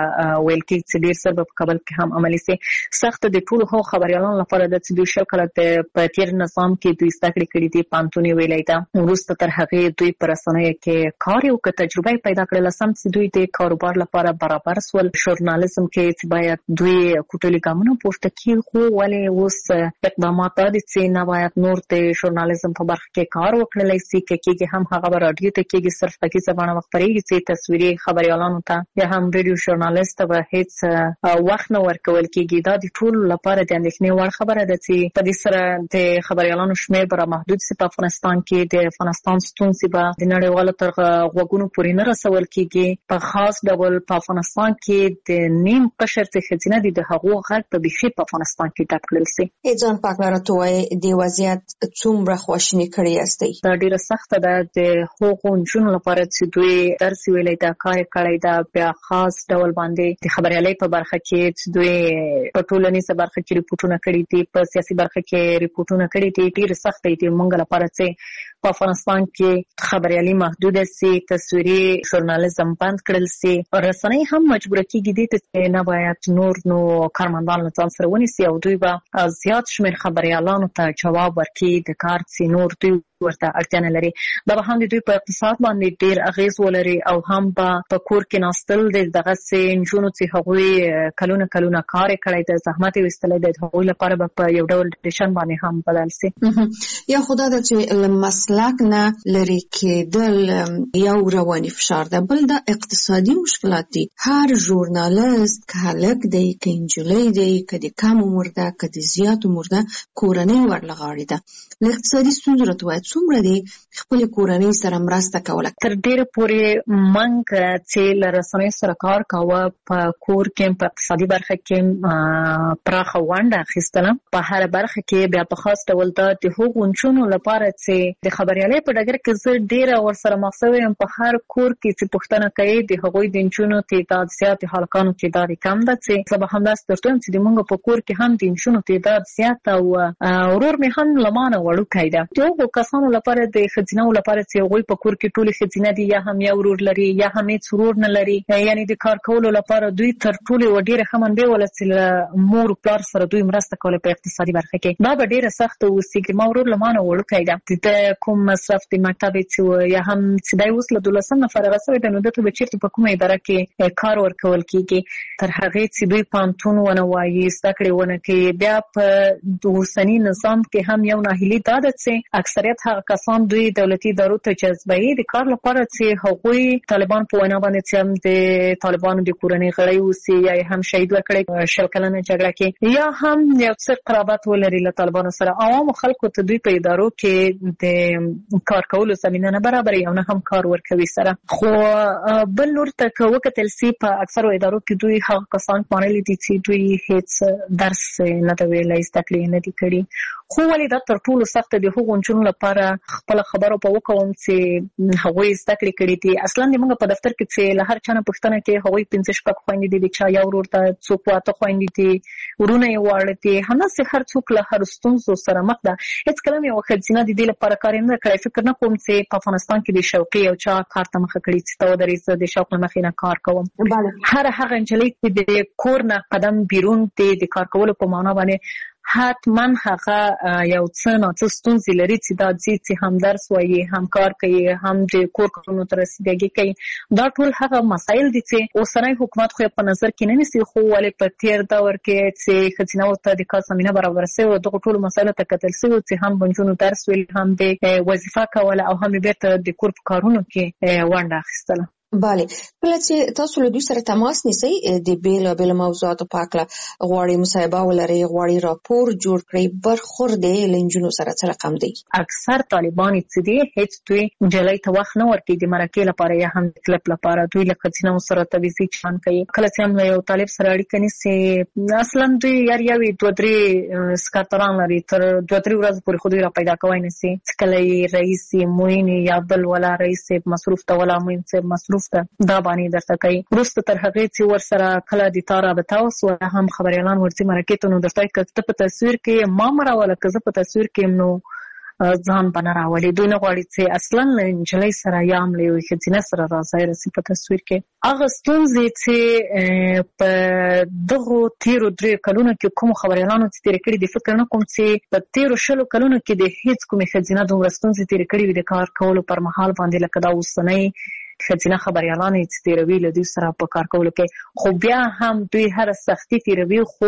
ویل کېږي چې ډېر ژر به په کابل کې هم عملي سي. سخته د ټولو هغو خبریالانو لپاره ده چې دوی شل کاله په تېر نظام کې دوی زده کړې کړي دي، پوهنتون یې ویلی ده، وروسته تر هغې دوی په رسنیو کې کار یې وکړ، تجربه یې پیدا کړله، سم چې دوی د کاروبار لپاره برابر سول. ژورنالیزم کې چې باید دوی کوټلي ګامونه پورته کړي، خو ولې اوس اقدامات دا دي چې نه باید نور د ژورنالیزم په برخه کې کار وکړلی سي، که کېږي هم هغه به راډیو ته کېږي، صرف غږیزه بڼه به خپرېږي چې تصویري خبریالانو ته یا هم ریډیو ژورنالیست ته به هېڅ وخت نه ورکول کېږي. دا د ټولو لپاره د اندېښنې وړ خبره ده چې په دې سره د خبریالانو شمېر به رامحدود سي. په افغانستان کې د افغانستان ستونزې به د نړیوالو تر غوږونو پورې نه رسول کېږي. په خاص ډول په افغانستان کې د نیم قشر چې ښځینه دي د هغو غږ به بیخي په افغانستان کې ډک کړل سي. ځان پاک راته وایي د وضعیت څومره خواشیني کړی یاستئ؟ دا ډېره سخته ده د هغو نجونو لپاره چې دوی درس ویلی ده، کار یې کړی ده، بیا خاص ډول باندې د خبریالۍ په برخه کې چې دوی په ټولنیزه برخه کې ریپورټونه کړي دي، په سیاسي برخه کې ریپورټونه کړي دي، ډېرې سختې دي موږ لپاره چې په افغانستان کې خبريالي محدود سي، تصویري ژورنالیزم بند کړل سي، رسنۍ هم مجبور کیږي دې ته نه باید نور نو کارمندان له ځان سره ونیسي او دوی به زیات شمېر خبريالانو ته جواب ورکړي د کار سي نور دوی ورته اړتیا نه لري. دا به هم د دوی په اقتصاد باندې ډیر اغیز ولري او هم په کور کې ناستل د دغه سي نجونو چې هغوی کلونه کلونه کار کړی د زحمت وستلې د هغوی لپاره به په یو ډول ډیشن باندې هم بدل سي. یا خدا د چې مسلک نه لري کېدل یو رواني فشار ده، بل د اقتصادي مشکلات دي. هر ژورنالیست کهلک دی که انجلۍ دی که د کم عمر ده که د زیات عمر ده کورنۍ ورلغاړي ده. له اقتصادي ستونزو راته وایي څومره دی خپل کورنۍ سره مرسته کوله؟ تر ډیره پورې منګ چې له رسنیو سره کار کاوه په کور کې په اقتصادي برخه کې پراخه ونډه اخیستله. په هر برخه کې بیا په خاص ډول د هغو نجونو لپاره چې د خبریالۍ په ډګر کې زه ډیره ورسره مخ شوې یم. په هر کور کې چې پوښتنه کوي د هغوی د نجونو تعداد زیات، د هلکانو تعداد کم ده. چې زه به همداسې درته وایم چې د موږ په کور کې هم د نجونو تعداد زیات او ورور مې هم له مانه وړوکی ده. د هغو کسانو لپاره د ښځینه‌و لپاره چې هغوی په کور کې ټولې ښځینه دي یا هم یو ورور لري یا هم هېڅ ورور نه لري، یعنې د کار کولو لپاره دوی تر ټولې و ډېره ښه منبع وله چې له مور پلار سره دوی مرسته کوله په اقتصادي برخه کې. دا به ډېره سخته اوسېږي. ما ورور له ما نه وړوکی ده، د کوم مصرف د مکتب چې یا هم چې دی اوس له دولسم نه فارغه شوی ده، نو ده ته به چېرته په کومه اداره کې کار ورکول کېږي. تر هغې چې دوی پوهنتون ونه وایي، زده کړې ونه کوي. بیا په اوسني نظام کې هم یو ناهیلي دا ده چې اکثریت هغه کسان دوی دولتي ادارو ته جذبوي د کار لپاره چې هغوی طالبان په وینا باندې چې هم د طالبانو د کورنۍ غړی اوسي یا هم شهید ورکړي شل کلنه جګړه کې یا هم یو څه قرابت ولري له طالبانو سره. عوامو خلکو ته دوی په ادارو کې د کار کولو زمینه نه برابري او نه هم کار ورکوي سره. خو بل لور ته که وکتل سي په اکثرو ادارو کې دوی هغه کسان منلي دي چې دوی هیڅ درس نه دی ویلی، زده کړې نه دي کړي. خو ولې دا تر ټولو سخته د هغو نجونو لپاره خپله خبره په وکوم چې هغوی زده کړې کړي دي. اصلا د موږ په دفتر کې چې له هر چا نه پوښتنه کوي هغوی پنځه شپږ خویندې دي، د چا یو ورور ته څوک اته خویندې دي، ورونه یې واړه دي. همداسې هر څوک له هر ستونزو سره مخ ده. هېڅ کله مې یوه ښځینه د دې لپاره کار یې نه کړی. فکر نه کوم چې په افغانستان کې د شوقي یو چا کار ته مخه کړي چې ته ودرې زه د شوق له مخې نه کار کوم. هر هغه نجلۍ چې د کور نه قدم بیرون دی د کار کولو په معنا باندې حتما هغه یو څه نه څه ستونزې لري چې دا ځي چې هم درس وایي، هم کار کوي، هم د کور کارونو ته رسیدګي کوي. دا ټول هغه مسایل دي چې اوسنی حکومت خو په نظر کې نه نیسي. خو ولې په تېر دور کې چې ښځینه‌و ته د کار زمینه برابره شوې وه، دغو ټولو مسایلو ته کتل شوي چې هم به نجونو درس ویل، هم د وظیفه کوله او هم بېرته د کور په کارونو کې ونډه اخیستله. بله، کله چې تاسو له دوی سره تماس نیسئ د بېلابېلو موضوعاتو په هکله غواړئ مصاحبه ولرئ، غواړئ راپور جوړ کړئ، برخورد یې له نجونو سره څه رقم دی؟ اکثر طالبان چې دي هېڅ دوی نجلۍ ته وخت نه ورکوي د مرکې لپاره یا هم د کلپ لپاره. دوی له ښځینه‌و سره تبعیضي چلند کوي. کله چې هم له یو طالب سره اړیکه نیسي، اصلا دوی یار یوې دوه درې سکرتران لري، تر دوه درې ورځې پورې خو دوی را پیدا کوی نه سي چې کله یې رئیس یې معین یا بل ولا رئیس صاحب مصروف ته ولا معین صاحب مصروف ته دا باندې درته کوي. وروسته تر هغې چې ورسره کله د تا رابطه وسوه هم خبریالان ورځي مرکې ته، نو درته وایي که ته په تصویر کې ما مه راوله، که زه په تصویر کې یم نو ځان به نه راولي. دوی نه غواړي چې اصلا له نجلۍ سره یا هم له یوې ښځینه سره راځای رسي په تصویر کې. هغه ستونزې چې په دغو تېرو درېیو کلونو کې کومو خبریالانو چې تېرې کړي دي، فکر نه کوم چې په تېرو شلو کلونو کې د هېڅ کومې ښځینه دومره ستونزې تېرې کړي وي د کار کولو پر مهال باندې لکه دا اوسنۍ ښځینه خبریالان چې تېروي له دوی سره په کار کولو کې. خو بیا هم دوی هره سختي تېروي، خو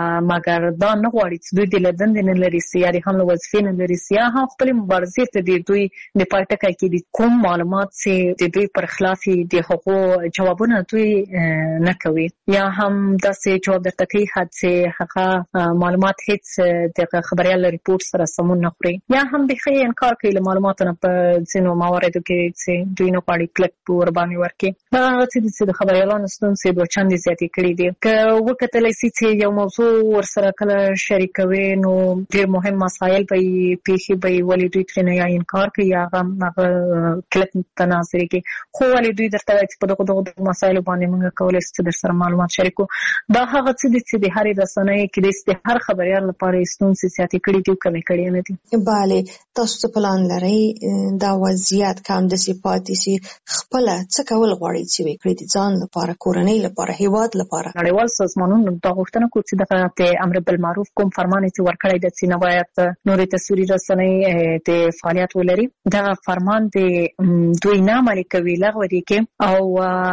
مګر دا نه غواړي چې دوی د له دندې نه لرې سي یا هم له وظیفې نه لرې سي یا هم خپلې مبارزې ته د دوی د پای ټکی کې د کوم معلومات چې د دوی پر خلاف د هغو جوابونه دوی نه کوي یا هم داسې جواب درته کوي چې هغه معلومات هېڅ د خبریال له ریپورټ سره سمون نه خوري یا هم بیخي انکار کوي له معلوماتو نه په ځینو مواردو کې چې دوی نه غواړي کلک په ور باندې ورکړي. دا هغه څه دي چې د خبریالانو ستونزې دوه چندې زیاتې کړي دي. که وکتلی سي چې یو موضوع ورسره کله شریکوي نو ډېر مهم مسایل به یې پیښې به یې ولې دوی ترې نه یا انکار کوي یا هغه هغه کلک تناظرې کوي، خو ولې دوی درته وایي چې په دغو دغو مسایلو باندې موږ کولی شو چې در سره معلومات شریکو. دا هغه څه دي چې د هرې رسنۍ کېدای شي د هر خبریال لپاره یې ستونزې زیاتې کړي دي او کمې کړي نه دي. بله، تاسو څه پلان لرئ دا وضعیت که همداسې پاتې شي خپله څه کول غواړئ چې وکړئ د ځان لپاره، کورنۍ لپاره، هیواد لپاره؟ نړیوال سازمانونو دا غوښتنه کوي چې دغه د امر بالمعروف کوم فرمان چې ورکړی دی چې نه باید نورې تصویري رسنۍ د فعالیت ولري، دغه فرمان د دوی نه عملي کوي، لغوه دي کې. او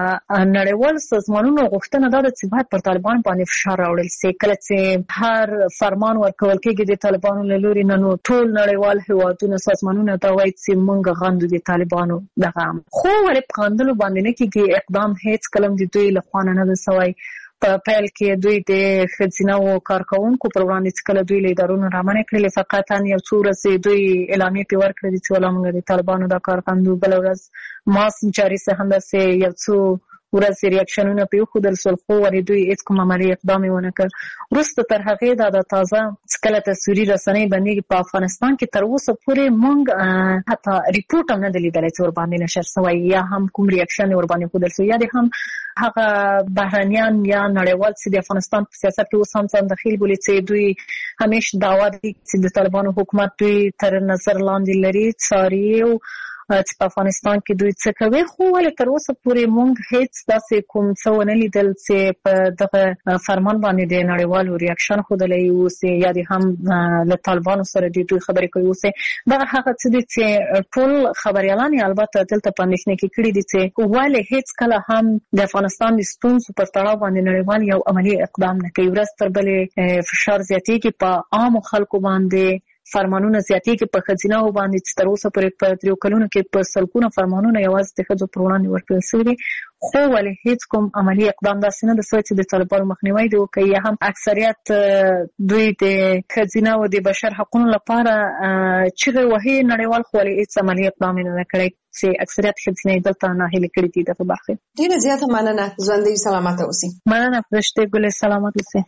نړیوال سازمانونو غوښتنه دا ده چې باید پر طالبان باندې فشار راوړل شي. کله چې هر فرمان ورکول کېږي د طالبانو له لوري نه نو ټول نړیوال هیوادونه سازمانونه دا وایي چې موږ غندو د طالبانو دغه، خو ولې په غندلو باندې نه کېږي اقدام هیڅ کله د دوی له خوا نه ده سوی. په پیل کې دوی د ښځینه کارکوونکو پر وړاندې چې کله دوی له ادارونو رامنې کړلې فقط یو څو ورځې دوی اعلامیې پرې ورکړې چې والله موږ د طالبانو دا کار غندو. بله ورځ ماسک جاري سه همداسې یو څو ورځې ریاکشنونه پرې وښودل شول، خو ولې دوی هېڅ کوم عملي اقدام یې ونه کړ. وروسته تر هغې دا د تازه چې کله تصویري رسنۍ بندېږي په افغانستان کې تر اوسه پورې موږ حتی ریپورټ هم نه دی لیدلی چې ورباندې نشر شوی یا هم کوم ریاکشن یې ورباندې ښودل شوی یا د هم هغه بهرنیان یا نړیوال چې د افغانستان په سیاست کې اوس هم ځان دخیل بولي چې دوی همیشه دعوا دي چې د طالبانو حکومت دوی تر نظر لاندې لري، څاري او چې په افغانستان کې دوی څه کوي، خو ولې تر اوسه پورې موږ هیڅ داسې کوم څه ونه لیدل چې په دغه فرمان باندې د نړیوالو ریاکشن ښودلی اوسي یا د هم له طالبانو سره د دوی خبرې کوي اوسي. دغه هغه څه دي چې ټول خبریالان یې البته دلته په اندېښنه کې کړي دي چې ولې هیڅ کله هم د افغانستان د ستونزو پر تړاو باندې نړیوال یو عملي اقدام نه کوي. ورځ تر بلې فشار زیاتېږي په عامو خلکو باندې، فرمانونه زیاتېږي په ښځینهو باندې چې تر اوسه پورې په دریو کلونو کې په سلګونه فرمانونه یوازې د ښځو پر وړاندې ورکړل شوي دي، خو ولې هیڅ کوم عملي اقدام داسې نه ده شوی چې د طالبانو مخنیوی دې وکړي یا هم اکثریت دوی د ښځینهو د بشر حقونو لپاره چغې وهي نړیوال، خو ولې هیڅ عملي اقدام یې نه ده کړی چې اکثریت ښځینې دلته ناهیلې کړي دي دغه برخې. ډېره زیاته مننه، ژوندۍ سلامته اوسئ. مننه فرشتې ګلې، سلامت اوسئ.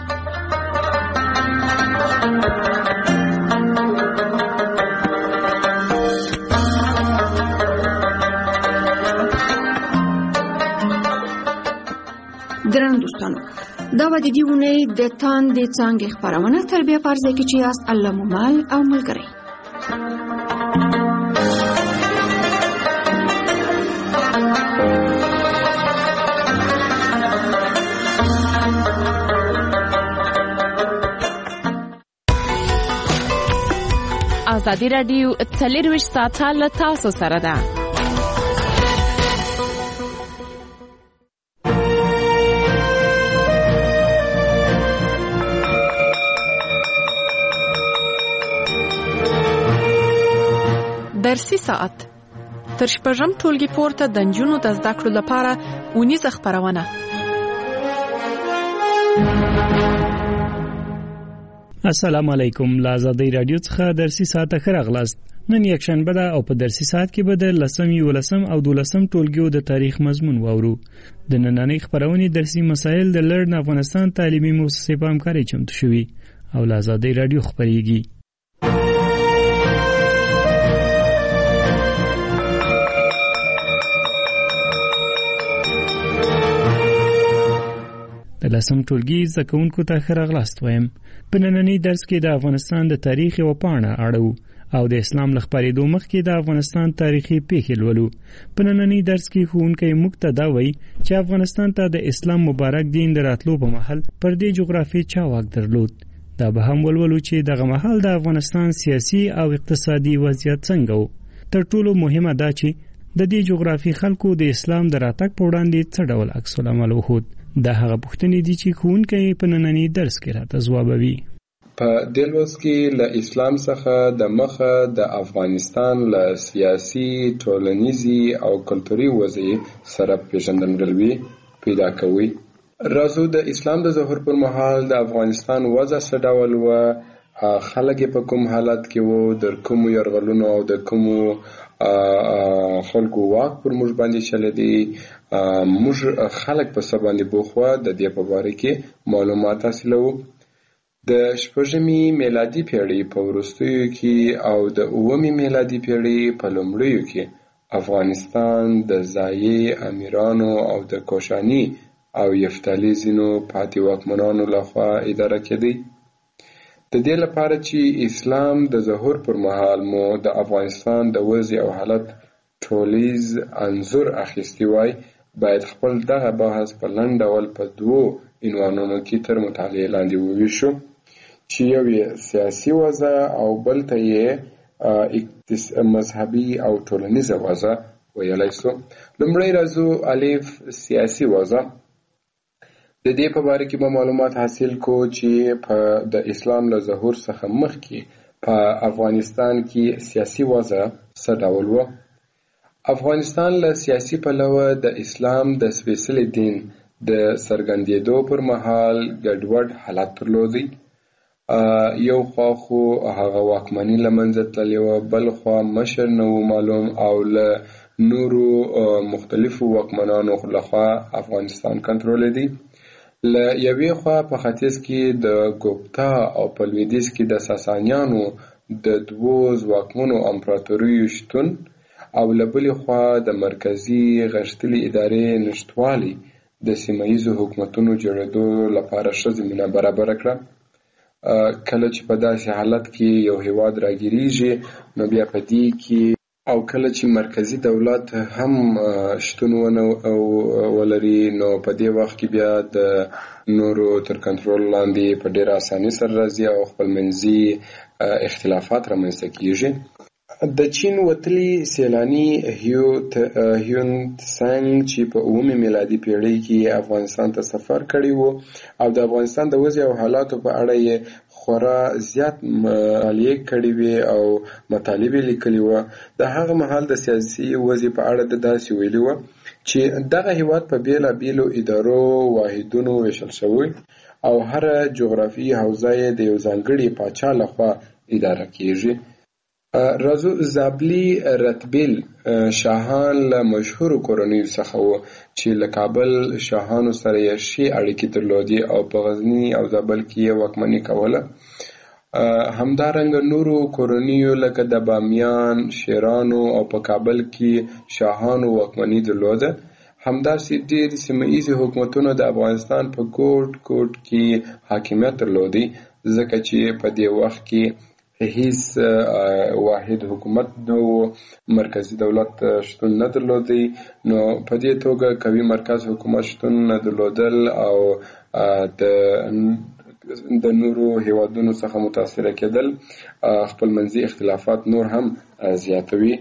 ګرانو دوستانو، دا به د دې اونۍ د تاندې څانګې خپرونه تر بیا په هر ځای کې چې یاست الله مو مل او ملګری. ازادي راډیو څلرویشت ساعته له تاسو سره ده. درسي ساعت تر شپږم ټولګي پورته د نجونو د زده کړو لپاره اونیزه خپرونه. السلام علیکم. له ازادي راډیو څخه درسي ساعت ښه راغلاست. نن یکشنبه ده او په درسي ساعت کې به د لسم، یولسم او دولسم ټولګیو د تاریخ مضمون واورو. د نننۍ خپرونې درسي مسایل د لرن افغانستان تعلیمي مؤسسې په همکارۍ چمتو شوي او له ازادي راډیو خپرېږي. د لسم ټولګي زده کوونکو ته ښه راغلاست وایم. په نننۍ درس کې د افغانستان د تاریخ یوه پاڼه اړوو او د اسلام له خپرېدو مخکې د افغانستان تاریخي پیښې لولو. په نننۍ درس کې ښوونکی موږ ته دا وایي چې افغانستان ته د اسلام مبارک دین د راتلو په مهال پر دې جغرافیې چا واک درلود. دا به هم ولولو چې دغه مهال د افغانستان سیاسي او اقتصادي وضعیت څنګه و. تر ټولو مهمه دا چې د دې جغرافي خلکو د اسلام د راتګ په وړاندې څه ډول عکس العمل وښود. دا هغه پوښتنې دي چې ښوونکی په نننۍ درس کې راته ځوابوي. په دې لوست کې له اسلام څخه د مخه د افغانستان له سیاسي، ټولنیزي او کلتوري وضعیت سره پیژندګلوي پیدا کوي. راځو د اسلام د ظهور پر مهال د افغانستان وضع څه ډول و خلک په کوم حالت کې وو، د کوم يرغلونو او د کوم خلکو واک پر موږ باندې چلی دی، موږ خلک په څه باندې بوخوا د دې په باره کې معلومات حاصلو. د شپږمې میلادي پیړۍ په وروستیو کې او د اوومې میلادي پیړۍ په لومړیو کې افغانستان د ځايي امیرانو او د کوشاني او یفتالي ځینو پاتې واکمنانو لخوا اداره کېدی. د دې لپاره چې اسلام د ظهور پر مهال مو د افغانستان د وضع او حالت ټولیز انځور اخیستی وای، باید خپل دغه بحث په لنډ ډول په دوو عنوانونو کې تر مطالعې لاندې وویشو، چې یو یې سیاسي وضع او بل ته یې مذهبي او ټولنیزه وضع ویلی سو. لومړی راځو الف سیاسي وضع. د دې په باره کې به معلومات حاصل کو چې په د اسلام له ظهور څخه مخکې په افغانستان کې سیاسي وضع څه ډول و. افغانستان له سیاسي پلوه د اسلام د سپېڅلي دین د څرګندېدو پر مهال ګډوډ حالت درلودی. یو خوا خو هغه واکمني له منځه تللې وه، بل خوا مشر نه و معلوم او له نورو مختلفو واکمنانو لخوا افغانستان کنټرولېدی. له یوې خوا په ختیځ کې د ګوپتا او په لویدیځ کې د ساسانیانو د دوو ځواکمنو امپراتوریو شتون او له بلې خوا د مرکزي غښتلې ادارې نشتوالی د سیمه ییزو حکومتونو جوړېدو لپاره ښه زمینه برابره کړه. کله چې په داسې حالت کې یو هیواد راګیریږي نو بیا په دې کې او کله چې مرکزی دولت هم شتون ولري نو په دې وخت کې بیا د نورو تر کنټرول لاندې په ډېر اسانۍ سره راځي او خپلمنځي اختلافات رامنځته کیږي. د چین وتلي سیلاني هیون تسنګ چې په اوومې میلادي پیړۍ کې افغانستان ته سفر کړی وو او د افغانستان د وضع او حالاتو په اړه یې خورا زیات مطالعې کړې وې او مطالب یې لیکلي وه. د هغه مهال د سیاسي وضع په اړه د داسې ویلي وه چې دغه هیواد په بېلابېلو ادارو واحدونو ویشل شوی او هره جغرافیایي حوزه یې د یو ځانګړي پاچا لخوا اداره کیږي. راځو زابلي رتبیل شاهان له مشهورو کورنیو څخه وو چې له کابل شاهانو سره یې ښې اړیکې درلودې او په غزني او زابل کې یې واکمني کوله. همدارنګه نورو کورنیو لکه د بامیان، شیرانو او په کابل کې شاهانو واکمني درلوده. همداسې ډېر سیمه ییزې حکومتونو د افغانستان په ګوټ ګوټ کې حاکمیت درلودی، ځکه چې په دې وخت کې هیڅ واحد حکومت نو مرکزی دولت شتون نه درلودی، نو په دې توګه قوي مرکز حکومت شتون نه درلودل او د د نورو هیوادونو څخه متاثره کېدل خپلمنځي اختلافات نور هم زیاتوي.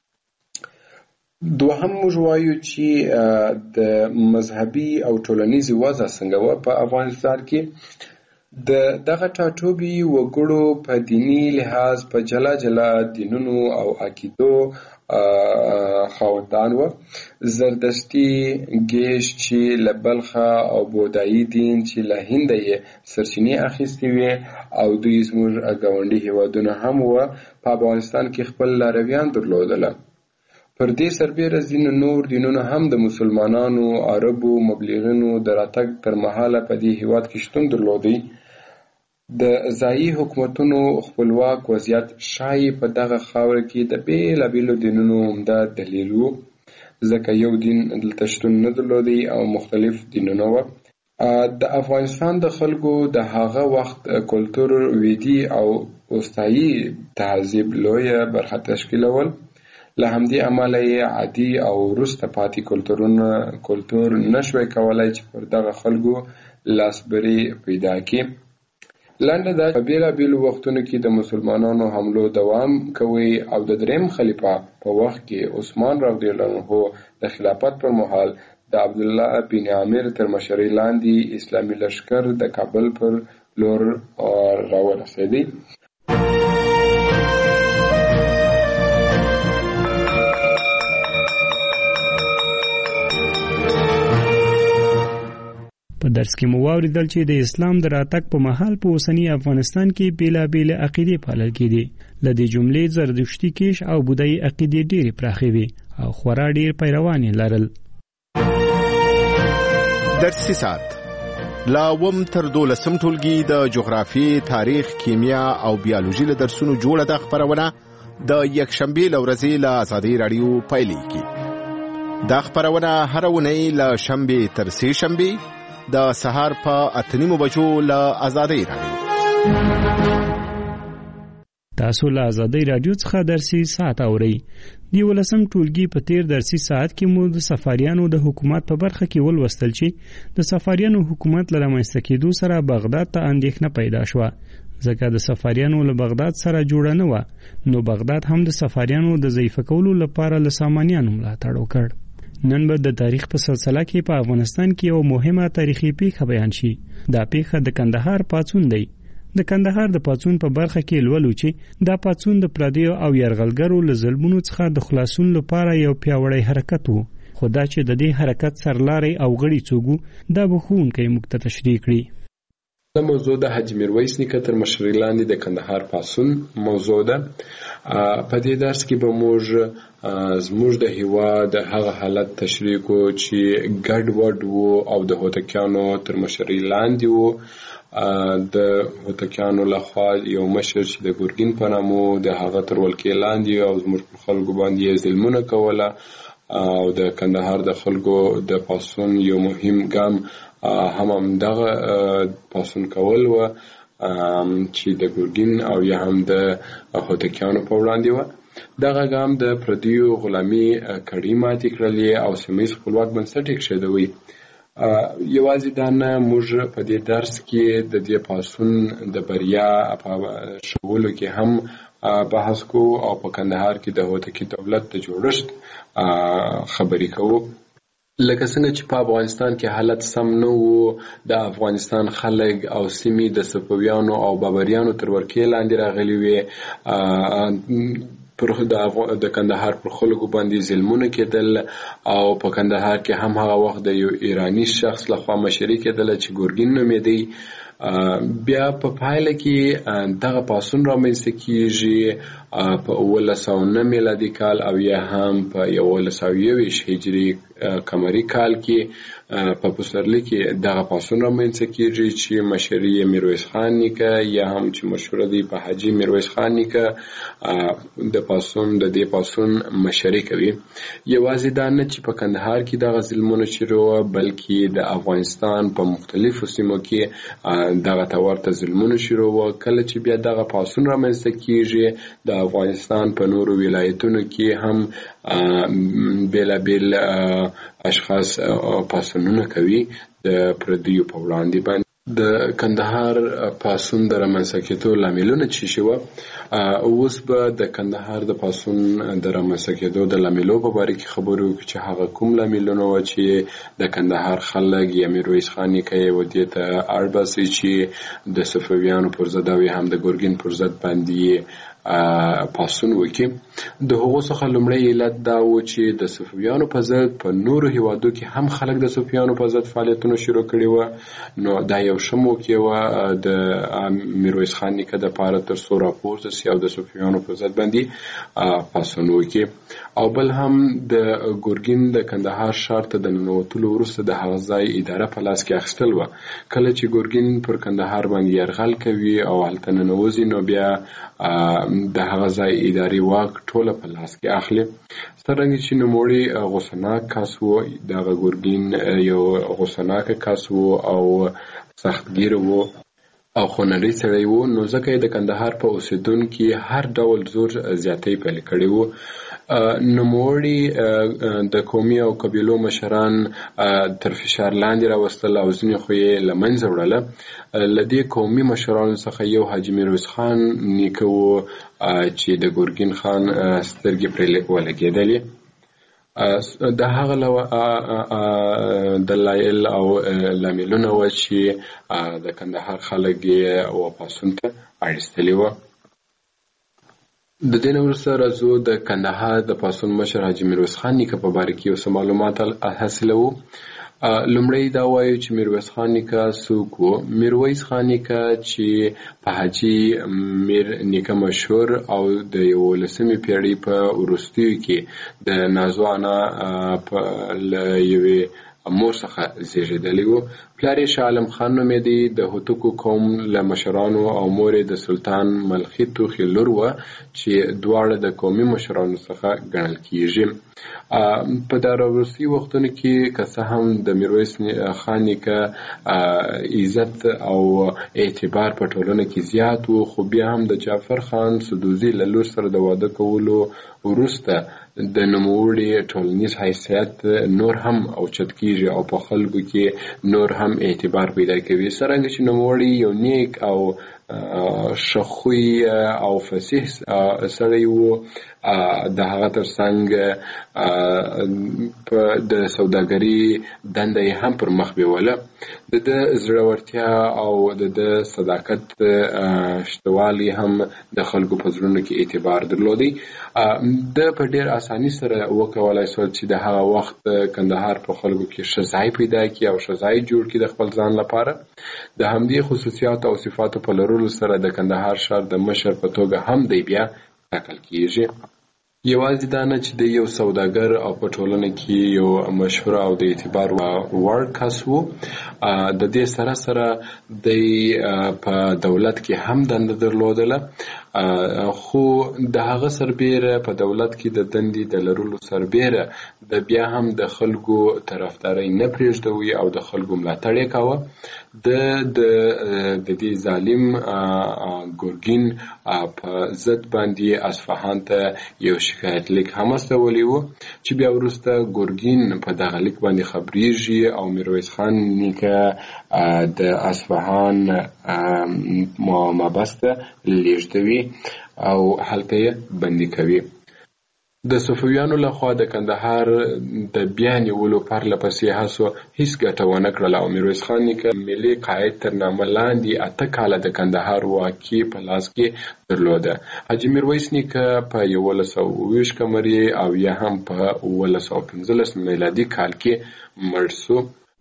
دوهم موږ وایو چې د مذهبي او ټولنیزې وضع څنګه وه په افغانستان کې. د دغه ټاټوبي وګړو په دینی لحاظ په جلا جلا دینونو او عقیدو خاوندان وه. زردشتي ګیش چې له بلخه او بودایي دین چې له هنده یې سرچینې اخیستې وې او دوی زموږ ګاونډي هیوادونه هم وه په افغانستان کې خپل لارویان درلودله. پر دې سربیره ځینو نور دینونه هم د مسلمانانو، عربو، مبلغینو د راتګ تر مهاله په دې هیواد کې شتون درلودی. د ځایي حکومتونو خپلواک وضعیت ښایي په دغه خاوره کې د بېلابېلو دینونو عمده دلیل و، ځکه یو دین دلته شتون نه درلودی او مختلف دینونه وه. د افغانستان د خلکو د هغه وخت کلتور ویدي او وسطایي تهذیب لویه برخه تشکیلول. له همدې امله یې عادي او وروسته پاتې کلتورونه کلتور نشوی کولای چې پر دغه خلکو لاسبري پیدا کړي. لنډه دا په بېلابېلو وختونو کې د مسلمانانو حملو دوام کوي او د دریم خلیفه په وخت کې عثمان رضی الله عنه د خلافت پر مهال د عبدالله بن عامر تر مشرۍ لاندې اسلامي لښکر د کابل پر لور راورسېدی. په په درس کې مو واوریدل چې د اسلام د راتګ په مهال په اوسنی افغانستان کې بیلابېل عقیدې پالل کېدې. له دې جملې زردشتي کیش او بودایي عقیدې ډېرې پراخې وې او خورا ډېر پیروان یې لرل. درسي ساعت لا وم تر دولسم ټولګي د جغرافي، تاریخ، کیمیا او بیولوژي له درسونو جوړه د خبرونه د یکشنبه لورځي له آزادۍ رادیو پیلېږي. دا خبرونه هر اونۍ له شنبه تر سه شنبه د سهار په اته نیمو بجو له آزادۍ رادیو. تاسو له آزادۍ رادیو څخه درسي ساعت اورئ. دی ولسم ټولګي په تیر درسي ساعت کې مو د سفاریانو د حکومت په برخه کې ولوستل چې د سفاریانو حکومت له رامنځته کېدو سره بغداد ته اندېښنه پیدا شوه، ځکه د سفاریانو له بغداد سره جوړه نه وه، نو بغداد هم د سفاریانو د ضعیفه کولو لپاره له سامانیانو ملاتړ وکړ. نن به د تاریخ په سلسله کې په افغانستان کې یو مهمه تاریخي پیښه بیان شي. دا پیښه د کندهار پاڅون دی. د کندهار د پاڅون په برخه کې لولو چې دا پاڅون د پردیو او یرغلګرو له ظلمونو څخه د خلاصون لپاره یو پیاوړی حرکت و. خو دا چې د دې حرکت سرلاري او غړي څوک دا به ښوونکی موږ ته تشریح کړي. دا موضوع د حاجي میرویس نیکه تر مشرۍ لاندې د کندهار پاڅون موضوع ده. په دې درس کې به موږ زموږ د هیواد هغه حالت تشریح کوو چې ګډوډ وو او د هوتکیانو تر مشرۍ لاندې وو. د هوتکیانو لخوا یو مشر چې د ګورګین په نامه د هغه تر ولکې لاندې او زموږ په خلکو باندې ظلمونه کوله او د کندهار د خلکو د پاڅون یو مهم ګام هم همدغه پاڅون کول و چې د ګورګین او یا هم د هوتکیانو په وړاندې و. دغه ګام د پردیو غلامي کړۍ ماتې کړلې او سیمه ییز خپلواک بنسټ یې کېښودوی. یوازې دا نه، موږ په دې درس کې د دې پاڅون د بریا په شولو کې هم بحث کوو او په کندهار کې د هوتکي دولت د جوړښت خبرې کوو. لکه څنګه چې په افغانستان کې حالت سم نه وو، د افغانستان خلک او سیمې د صفویانو او بابریانو تر ورکې لاندې راغلي وې. پر د کندهار پر خلکو باندې ظلمونه کېدل او په کندهار کې هم هغه وخت د یو ایرانی شخص لخوا مشري کېدله چې ګورګین نومېدی. بیا په پایله کې دغه پاڅون رامنځته کېږي په اوولس سوه نه میلادي کال او یا هم په یولس سوه یوویشت هجري قمري کال کې په پسرلي کې دغه پاڅون رامنځته کېږي چې مشري یې میرویس خان نیکه یا هم چې مشهوره دی په حاجي میرویس خان نیکه د پاڅون د دې پاڅون مشري کوي. یوازې دا نه چې په کندهار کې دغه ظلمونه شروع وه، بلکې د افغانستان په مختلفو سیمو کې دغه ته ورته ظلمونه شروع وه. کله چې بیا دغه پاڅون رامنځته کېږي، د افغانستان په نورو ولایتونو کې هم بیلابیل اشخاص پاڅونونه کوي د پردیو په وړاندې باندې. د کندهار پاڅون د رامنځته کېدو لاملونه څه شي وه؟ اوس به د کندهار د پاڅون د رامنځته کېدو د لاملو په باره کې خبرې وکړو چې هغه کوم لاملونه وه چې د کندهار خلک یا میرویس خان نیکه یې ودې ته اړ باسي چې د صفویانو پر ضد او هم د ګورګین پر ضد باندې پاڅون وکړي. د هغو څخه لومړی علت دا و چې د صفویانو په ضد په نورو هیوادو کې هم خلک د صفویانو په ضد فعالیتونه شروع کړي وه. نو دا یو ښه موقع وه د میرویس خان نیکه دپاره تر څو راپورته سي او د صفویانو په ضد باندې پاڅون وکړي. او بل هم د ګورګین د کندهار ښار ته د ننوتلو وروسته د هغه ځای اداره په لاس کې اخیستل وه. کله چې ګورګین پر کندهار باندې یرغل کوي او هلته ننوځي، نو بیا د هغه ځای اداري واک ټوله په لاس کې اخلي. څرنګه چې نوموړی غوسناک کس و، دغه ګورګین یو غوسناک کس و او سختګیر و او خونړی سړی و، نو ځکه یې د کندهار په اوسېدونکو هر ډول زور زیاتی پیل کړی و. نوموړي د قومي او قبیلو مشران تر فشار لاندې راوستل او ځینې خو یې له منځه وړله. له دې قومي مشرانو څخه یو حاجي میرویس خان نیکه و چې د ګورګین خان سترګې پرې ولګېدلې. د هغه دلایل او لاملونه و چې د کندهار خلک یې پاڅون ته اړ ایستلي وه. د دې نه وروسته راځو د کندهار د پاڅون مشر حاجي میرویس خان نیکه په باره کې یو څه معلومات حاصلوو. لومړی دا وایو چې میرویس خان نیکه څوک و. میرویس خان نیکه چې په حاجي میر نیکه مشهور او د یولسمې پیړۍ په وروستیو کې د نازو انا په یوې مور څخه زیږېدلی و. پلار یې شاه عالم خان نومېدی، د هوتکو قوم له مشرانو او مور یې د سلطان ملخي توخي لور وه چې دواړه د قومي مشرانو څخه ګڼل کیږي. په دا وروستي وختونو کې که څه هم د میرویس خان نیکه عزت او اعتبار په ټولنه کې زیات و، خو بیا هم د جعفر خان سدوزي له لور سره د واده کولو وروسته د نوموړي ټولنیز حیثیت نور هم اوچت کیږي او په خلکو کې نور هم اعتبار پیدا کوي. څرنګه چې نوموړي یو نیک او شخوی او فصیح سړی و، د هغه ترڅنګ د سوداګري دنده یې هم پر مخ بیوله. د ده زړورتیا او د ده صداقت شتوالی هم د خلکو په زړونو کې اعتبار درلودی. ده په ډېر اساني سره وکولای شول چې د هغه وخت کندهار په خلکو کې ښه ځای پیدا کړي او ښه ځای جوړ کړي د خپل ځان لپاره. د همدې خصوصیاتو او صفاتو په لرلو سره د کندهار ښار د مشر په توګه هم دی بیا ټاکل کیږي. یوازې دا نه چې د یو سوداګر او په ټولنه کې یو مشهور او د اعتبار وړ کس و، د دې سره سره د په دولت کې هم دنده درلودله، خو د هغه سربیره په دولت کې د دندې د لرلو سربیره د بیا هم د خلکو طرفداري نه پرېږدوي او د خلکو ملاتړ یې کاوه. د د دې ظالم ګورګین په ضد باندې اصفهان ته یو شکایت لیک هم استولی و چې بیا وروسته ګورګین په دغه لیک باندې خبرېږي او میرویس خان نیکه د اصفهان محبس ته لیږدوي او هلته یې بندي کوي. د صفویانو لخوا د کندهار د بیا نیولو پرله پسې هڅو هیڅ ګټه ونه کړله او میرویس خان نیکه ملي قاید تر نامه لاندې اته کاله د کندهار واکي په لاس کې درلوده. حاجي میرویس نیکه په یولس سوه اوویشت قمري او یا هم په اوولس سوه پنځلس میلادي کال کې مړ شو.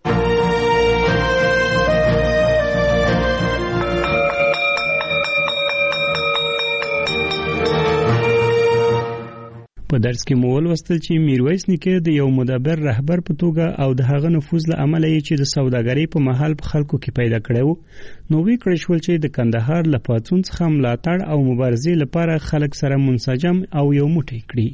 په درس کې مو ولوستل چې میرویس نیکه د یو مدبر رهبر په توګه او د هغه نفوذ له امله یې چې د سوداګرۍ په مهال په خلکو کې پیدا کړی و، نو وی کړی شول چې د کندهار له پاڅون څخه ملاتړ او مبارزې لپاره خلک سره منسجم او یو موټی کړي.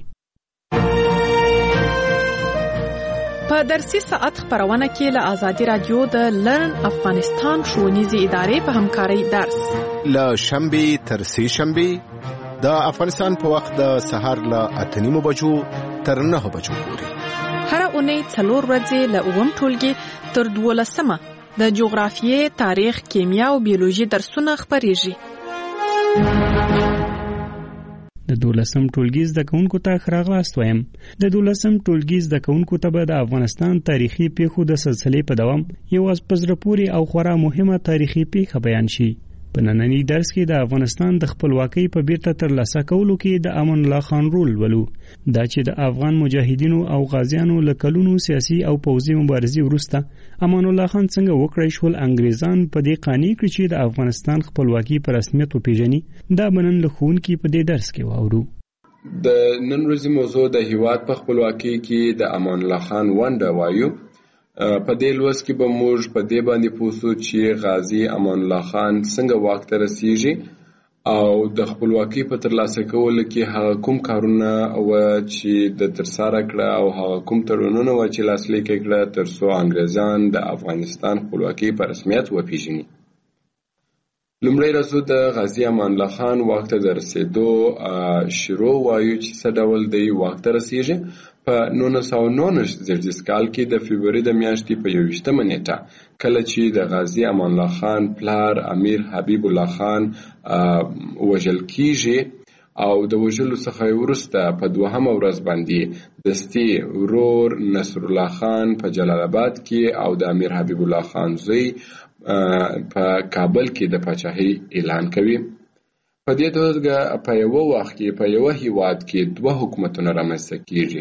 په درسي ساعت خبرونه کې له آزادي رادیو د لرن افغانستان ښوونیزې ادارې په همکارۍ درس له شنبې تر سې شنبې د افغانستان په وخت د سهار له اته نیمو بجو تر نهو بجو پورې هر اونۍ څلور ورځې له اووم ټولګي تر دولسمه د جغرافیې، تاریخ، کیمیا او بیولوژي درسونه خپرېږي. د دولسم ټولګي زده کوونکو ته ښه راغلاست وایم. د دولسم ټولګي زده کوونکو ته به د افغانستان تاریخي پیښو د سلسلې په دوام یو په زړه پورې او خورا مهمه تاریخي پیښه بیان شي. په نننی درس کې د افغانستان د خپلواکۍ په بیرته ترلاسه کولو کې د امان الله خان رول ولو، دا چې د افغان مجاهدینو او غازیانو له کلونو سیاسي او پوځي مبارزې وروسته امان الله خان څنګه وکړی شول انګریزان په دې قانع کړي چې د افغانستان خپلواکي په رسمیت وپیژني. دا بنن له ښوونکي په دې درس کې واورو. د نن ورځې موضوع د هیواد په خپلواکۍ کې د امان الله خان ونډه وایو. په دې لوست کې به موږ په دې باندې پوه شو چې غازی امان الله خان څنګه واک ته رسیږي او د خپلواکۍ په ترلاسه کولو کې هغه کوم کارونه و چې د ترسره کړه او هغه کوم تړونونه و چې لاسلیک کړه تر څو انګریزان د افغانستان خپلواکۍ په رسمیت وپیژني. لومړی راځو د غازی امان الله خان واک ته د رسېدو شروع وایو چې څه ډول دی واک ته رسیږي. په نولس سوه نولس زیږدیز کال کې د فبروري د میاشتې په یوویشتمه نیټه کله چې د غازی امان الله خان پلار امیر حبیب الله خان وژل کیږي او د وژلو څخه وروسته په دوهمه ورځ باندې دستي ورور نصر الله خان په جلال آباد کې او د امیر حبیب الله خان زوی په کابل کې د پاچاهۍ اعلان کوي. په دې توګه په یو وخت کې په یو هیواد کې دوه حکومتونه رامنځته کیږي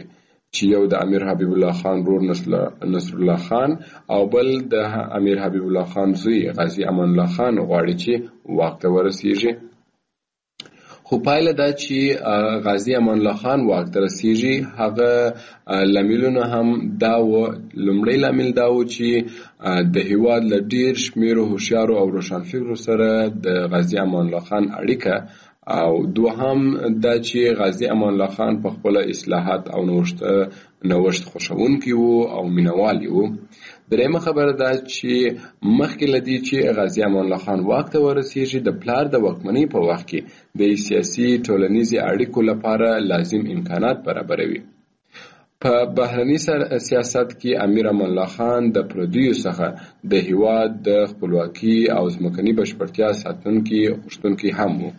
چې یو د امیر حبیب الله خان ورور نصر الله خان او بل د امیر حبیب الله خان زوی غازی امان الله خان غواړي چې واک ته ورسیږي. خو پایله دا چې غازی امان الله خان واک ته رسیږي هغه لاملونه هم دا و. لومړی لامل دا و چې د هیواد له ډیر شمیرو هوښیارو او روښانفکرو سره د غازی امان الله خان اړیکه او دوهم دا چې غازی امان الله خان په خپل اصلاحات او نوښت نوښت خوښونکی وو او مینوال وو. درېمه خبره ده چې مخکې لدی چې غازی امان الله خان واک ته ورسیږي د پلار د واکمنۍ په وخت کې د سیاسي ټولنیزي اړیکو لپاره لازم امکانات برابروي. په بهرني سیاست کې امیر امان الله خان د پردیو څخه د هیواد د خپلواکي او ځمکني بشپړتیا ساتونکي غوښتونکي هم وو.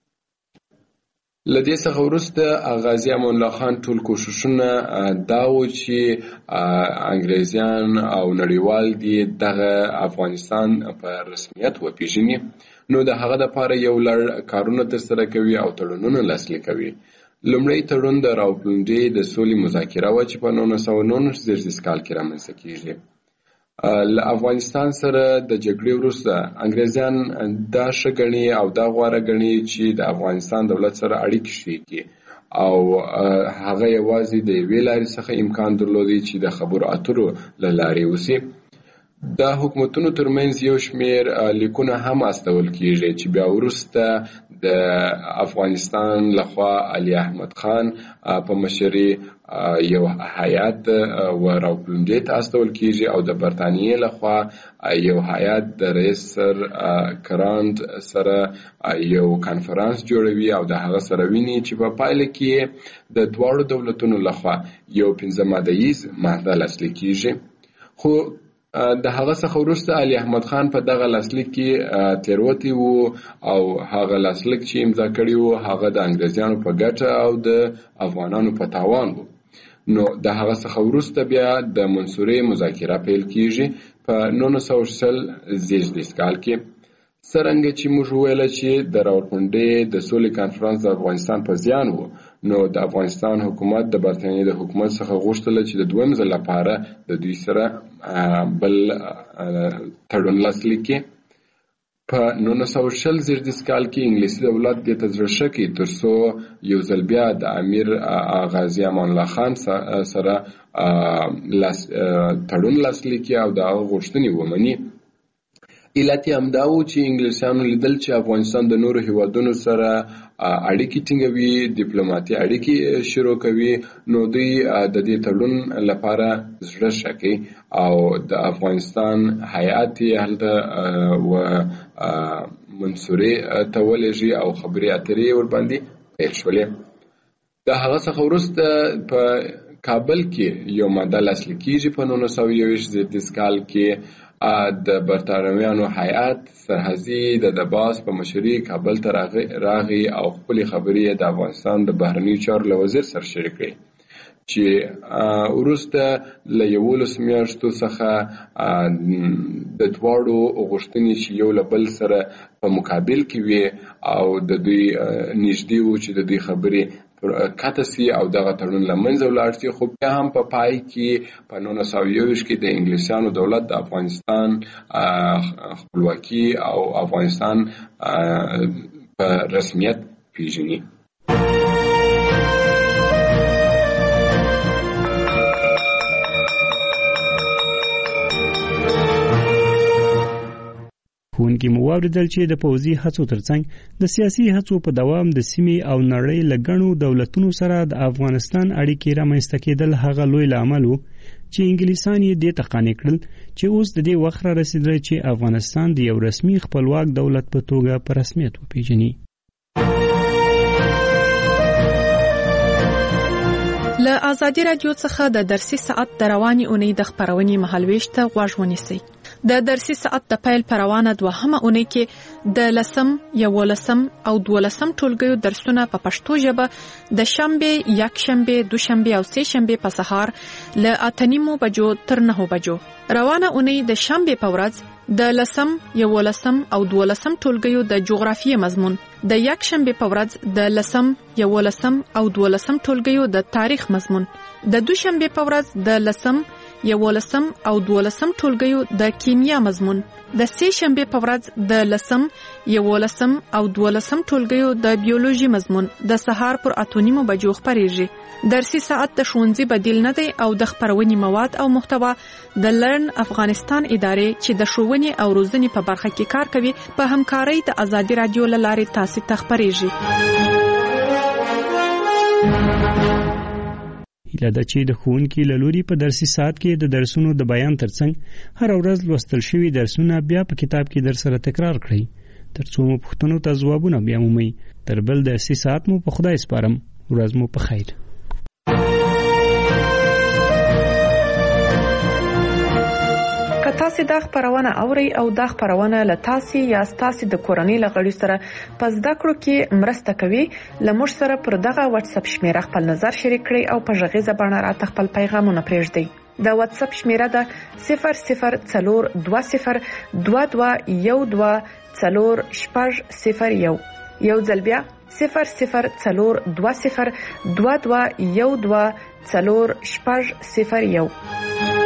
لدې څخه وروسته غازی امان الله خان ټول کوښښونه دا و چې انګریزیان او نړیوال دي دغه افغانستان په رسمیت وپیژني، نو د هغه لپاره یو لړ کارونه ترسره کوي او تړونونه لاسلیک کوي. لومړی تړون د راوپلنډۍ د سولې مذاکره وه چې په نولس سوه نولس زېږدیز کال کې رامنځته کیږي. له افغانستان سره د جګړې وروسته انګریزیان دا ښه ګڼي او دا غوره ګڼي چې د افغانستان دولت سره اړیکې ښې کړي او هغه یوازې د یوې لارې څخه امکان درلودی چې د خبرو اترو له لارې وسي. د حکومتونو ترمنځ یو شمیر لیکونه هم استول کیږي چې بیا وروسته د افغانستان لخوا علي احمد خان په مشرۍ یو هیات و راوپلنډۍ ته استول کیږي او د برتانیې لخوا یو هیات د رئیس سر کرانډ سره یو کانفرانس جوړوي او د هغه سره ویني چې په پایله کې د دواړو دولتونو لخوا یو پنځه ماده ییز معاهده لاسلیک کیږي. خو د هغه څخه وروسته علي احمد خان په دغه لاسلیک کې تېروتی وو او هغه لاسلیک چې امضا کړی وو هغه د انګریزیانو په ګټه او د افغانانو په تاوان وو. نو د هغه څخه وروسته بیا د منصورې مذاکره پیل کیږي په نولس سوه شل زېږدیز کال کې. څرنګه چې موږ وویله چې د راوپلنډۍ د سولې کنفرانس د افغانستان په زیان وو، نو د افغانستان حکومت د برتانیې د حکومت څخه غوښتله چې د دویم ځل لپاره د دوی سره بل تړون لاسلیک کړي. په نولس سوه شل زېږدیز کال کې انګلیسي دولت دې ته زړه ښه کړي تر څو یو ځل بیا د امیر غازي امان الله خان سره تړون لاسلیک کړي او د هغه غوښتنې ومني. علت یې همدا و چې انګلیسیانو لیدل چې افغانستان د نورو هیوادونو سره اړیکې ټینګوي، ډیپلوماټي اړیکې شروع کوي، نو دوی د دې تړون لپاره زړه ښه کوي او د افغانستان هیات یې هلته و منصورې ته ولېږي او خبرې اترې ورباندې پیل شولې. د هغه څخه وروسته په کابل کې یو ماده لاسلیک کیږي په نولس سوه یوویشت زېږدیز کال کې. د برتانویانو هیات سرحدي د دباس په مشرۍ کابل ته راغی او خپلې خبرې د افغانستان د بهرنیو چارو له وزیر سره شریک کړې چې وروسته له یولسو میاشتو څخه د دواړو غوښتنې چې یو له بل سره په مقابل کې وي او د دوی نږدې وو چې د دوی خبرې کاته سي او دغه تړون له منځه ولاړ سي. خو بیا هم په پای کې په نولس سوه یوویشت کې د انګلیسیانو دولت د افغانستان خپلواکي او افغانستان په رسمیت پیژني. ښوونکي مو واورېدل چې د پوځي هڅو ترڅنګ د سیاسي هڅو په دوام د سیمې او نړۍ له ګڼو دولتونو سره د افغانستان اړیکې رامنځته کېدل هغه لوی لامل و چې انګلیسان یې دې ته قانع کړل چې اوس د دې وخت را رسېدلی چې افغانستان د یو رسمي خپلواک دولت په توګه په رسمیت وپېژني. له ازادي راډیو څخه د درسي ساعت د روانې اونۍ د خپرونې مهالوېش ته غوږ ونیسئ. د درسي ساعت د پیل پروانه دوهمه اونۍ کې د لسم، یولسم او دولسم ټولګیو درسونه په پښتو ژبه د شنبه، یکشنبه، دوشنبه او سه شنبه په سهار له اته نیمو بجو تر نهو بجو. روانه اونۍ د شنبه په ورځ د لسم، یولسم او دولسم ټولګیو د جغرافیې مضمون، د یکشنبه په ورځ د لسم، یولسم او دولسم ټولګیو د تاریخ مضمون، د دوشنبه په ورځ د لسم، یولسم او دولسم ټولګیو د کیمیا مضمون، د سه شنبه په ورځ د لسم، یولسم او دولسم ټولګیو د بیولوژي مضمون د سهار پر اته نیمو بجو خپریږي. درسي ساعت د ښوونځي بدیل نه دی او د خپرونې مواد او محتوا د لرن افغانستان ادارې چې د ښوونې او روزنې په برخه کې کار کوي په همکارۍ د ازادي رادیو له لارې تاسو ته خپریږي. هیله ده چې د ښوونکي له لوري په درسي ساعت کې د درسونو د بیان ترڅنګ هر ورځ لوستل شوي درسونه بیا په کتاب کې در سره تکرار کړئ ترڅو مو پوښتنو ته ځوابونه بیا مومئ. تر بل درسي ساعت مو په خدای سپارم. ورځ مو په خیر. که تاسو دا خبرونه اورئ او دا خبرونه له تاسو یا تاسو د کورنۍ لغړي سره په زده کړو کې مرسته کوي، لمر سره پر دغه واتس اپ شمیره خپل نظر شریک کړئ او په ژغې زبانه راته خپل پیغامونه پرېږدئ. د واتس اپ شمیره ده صفر صفر څلور دوه صفر دوه دوه یو دوه څلور شپږ صفر یو. یو ځل بیا صفر صفر څلور دوه صفر دوه دوه یو دوه څلور شپږ صفر یو.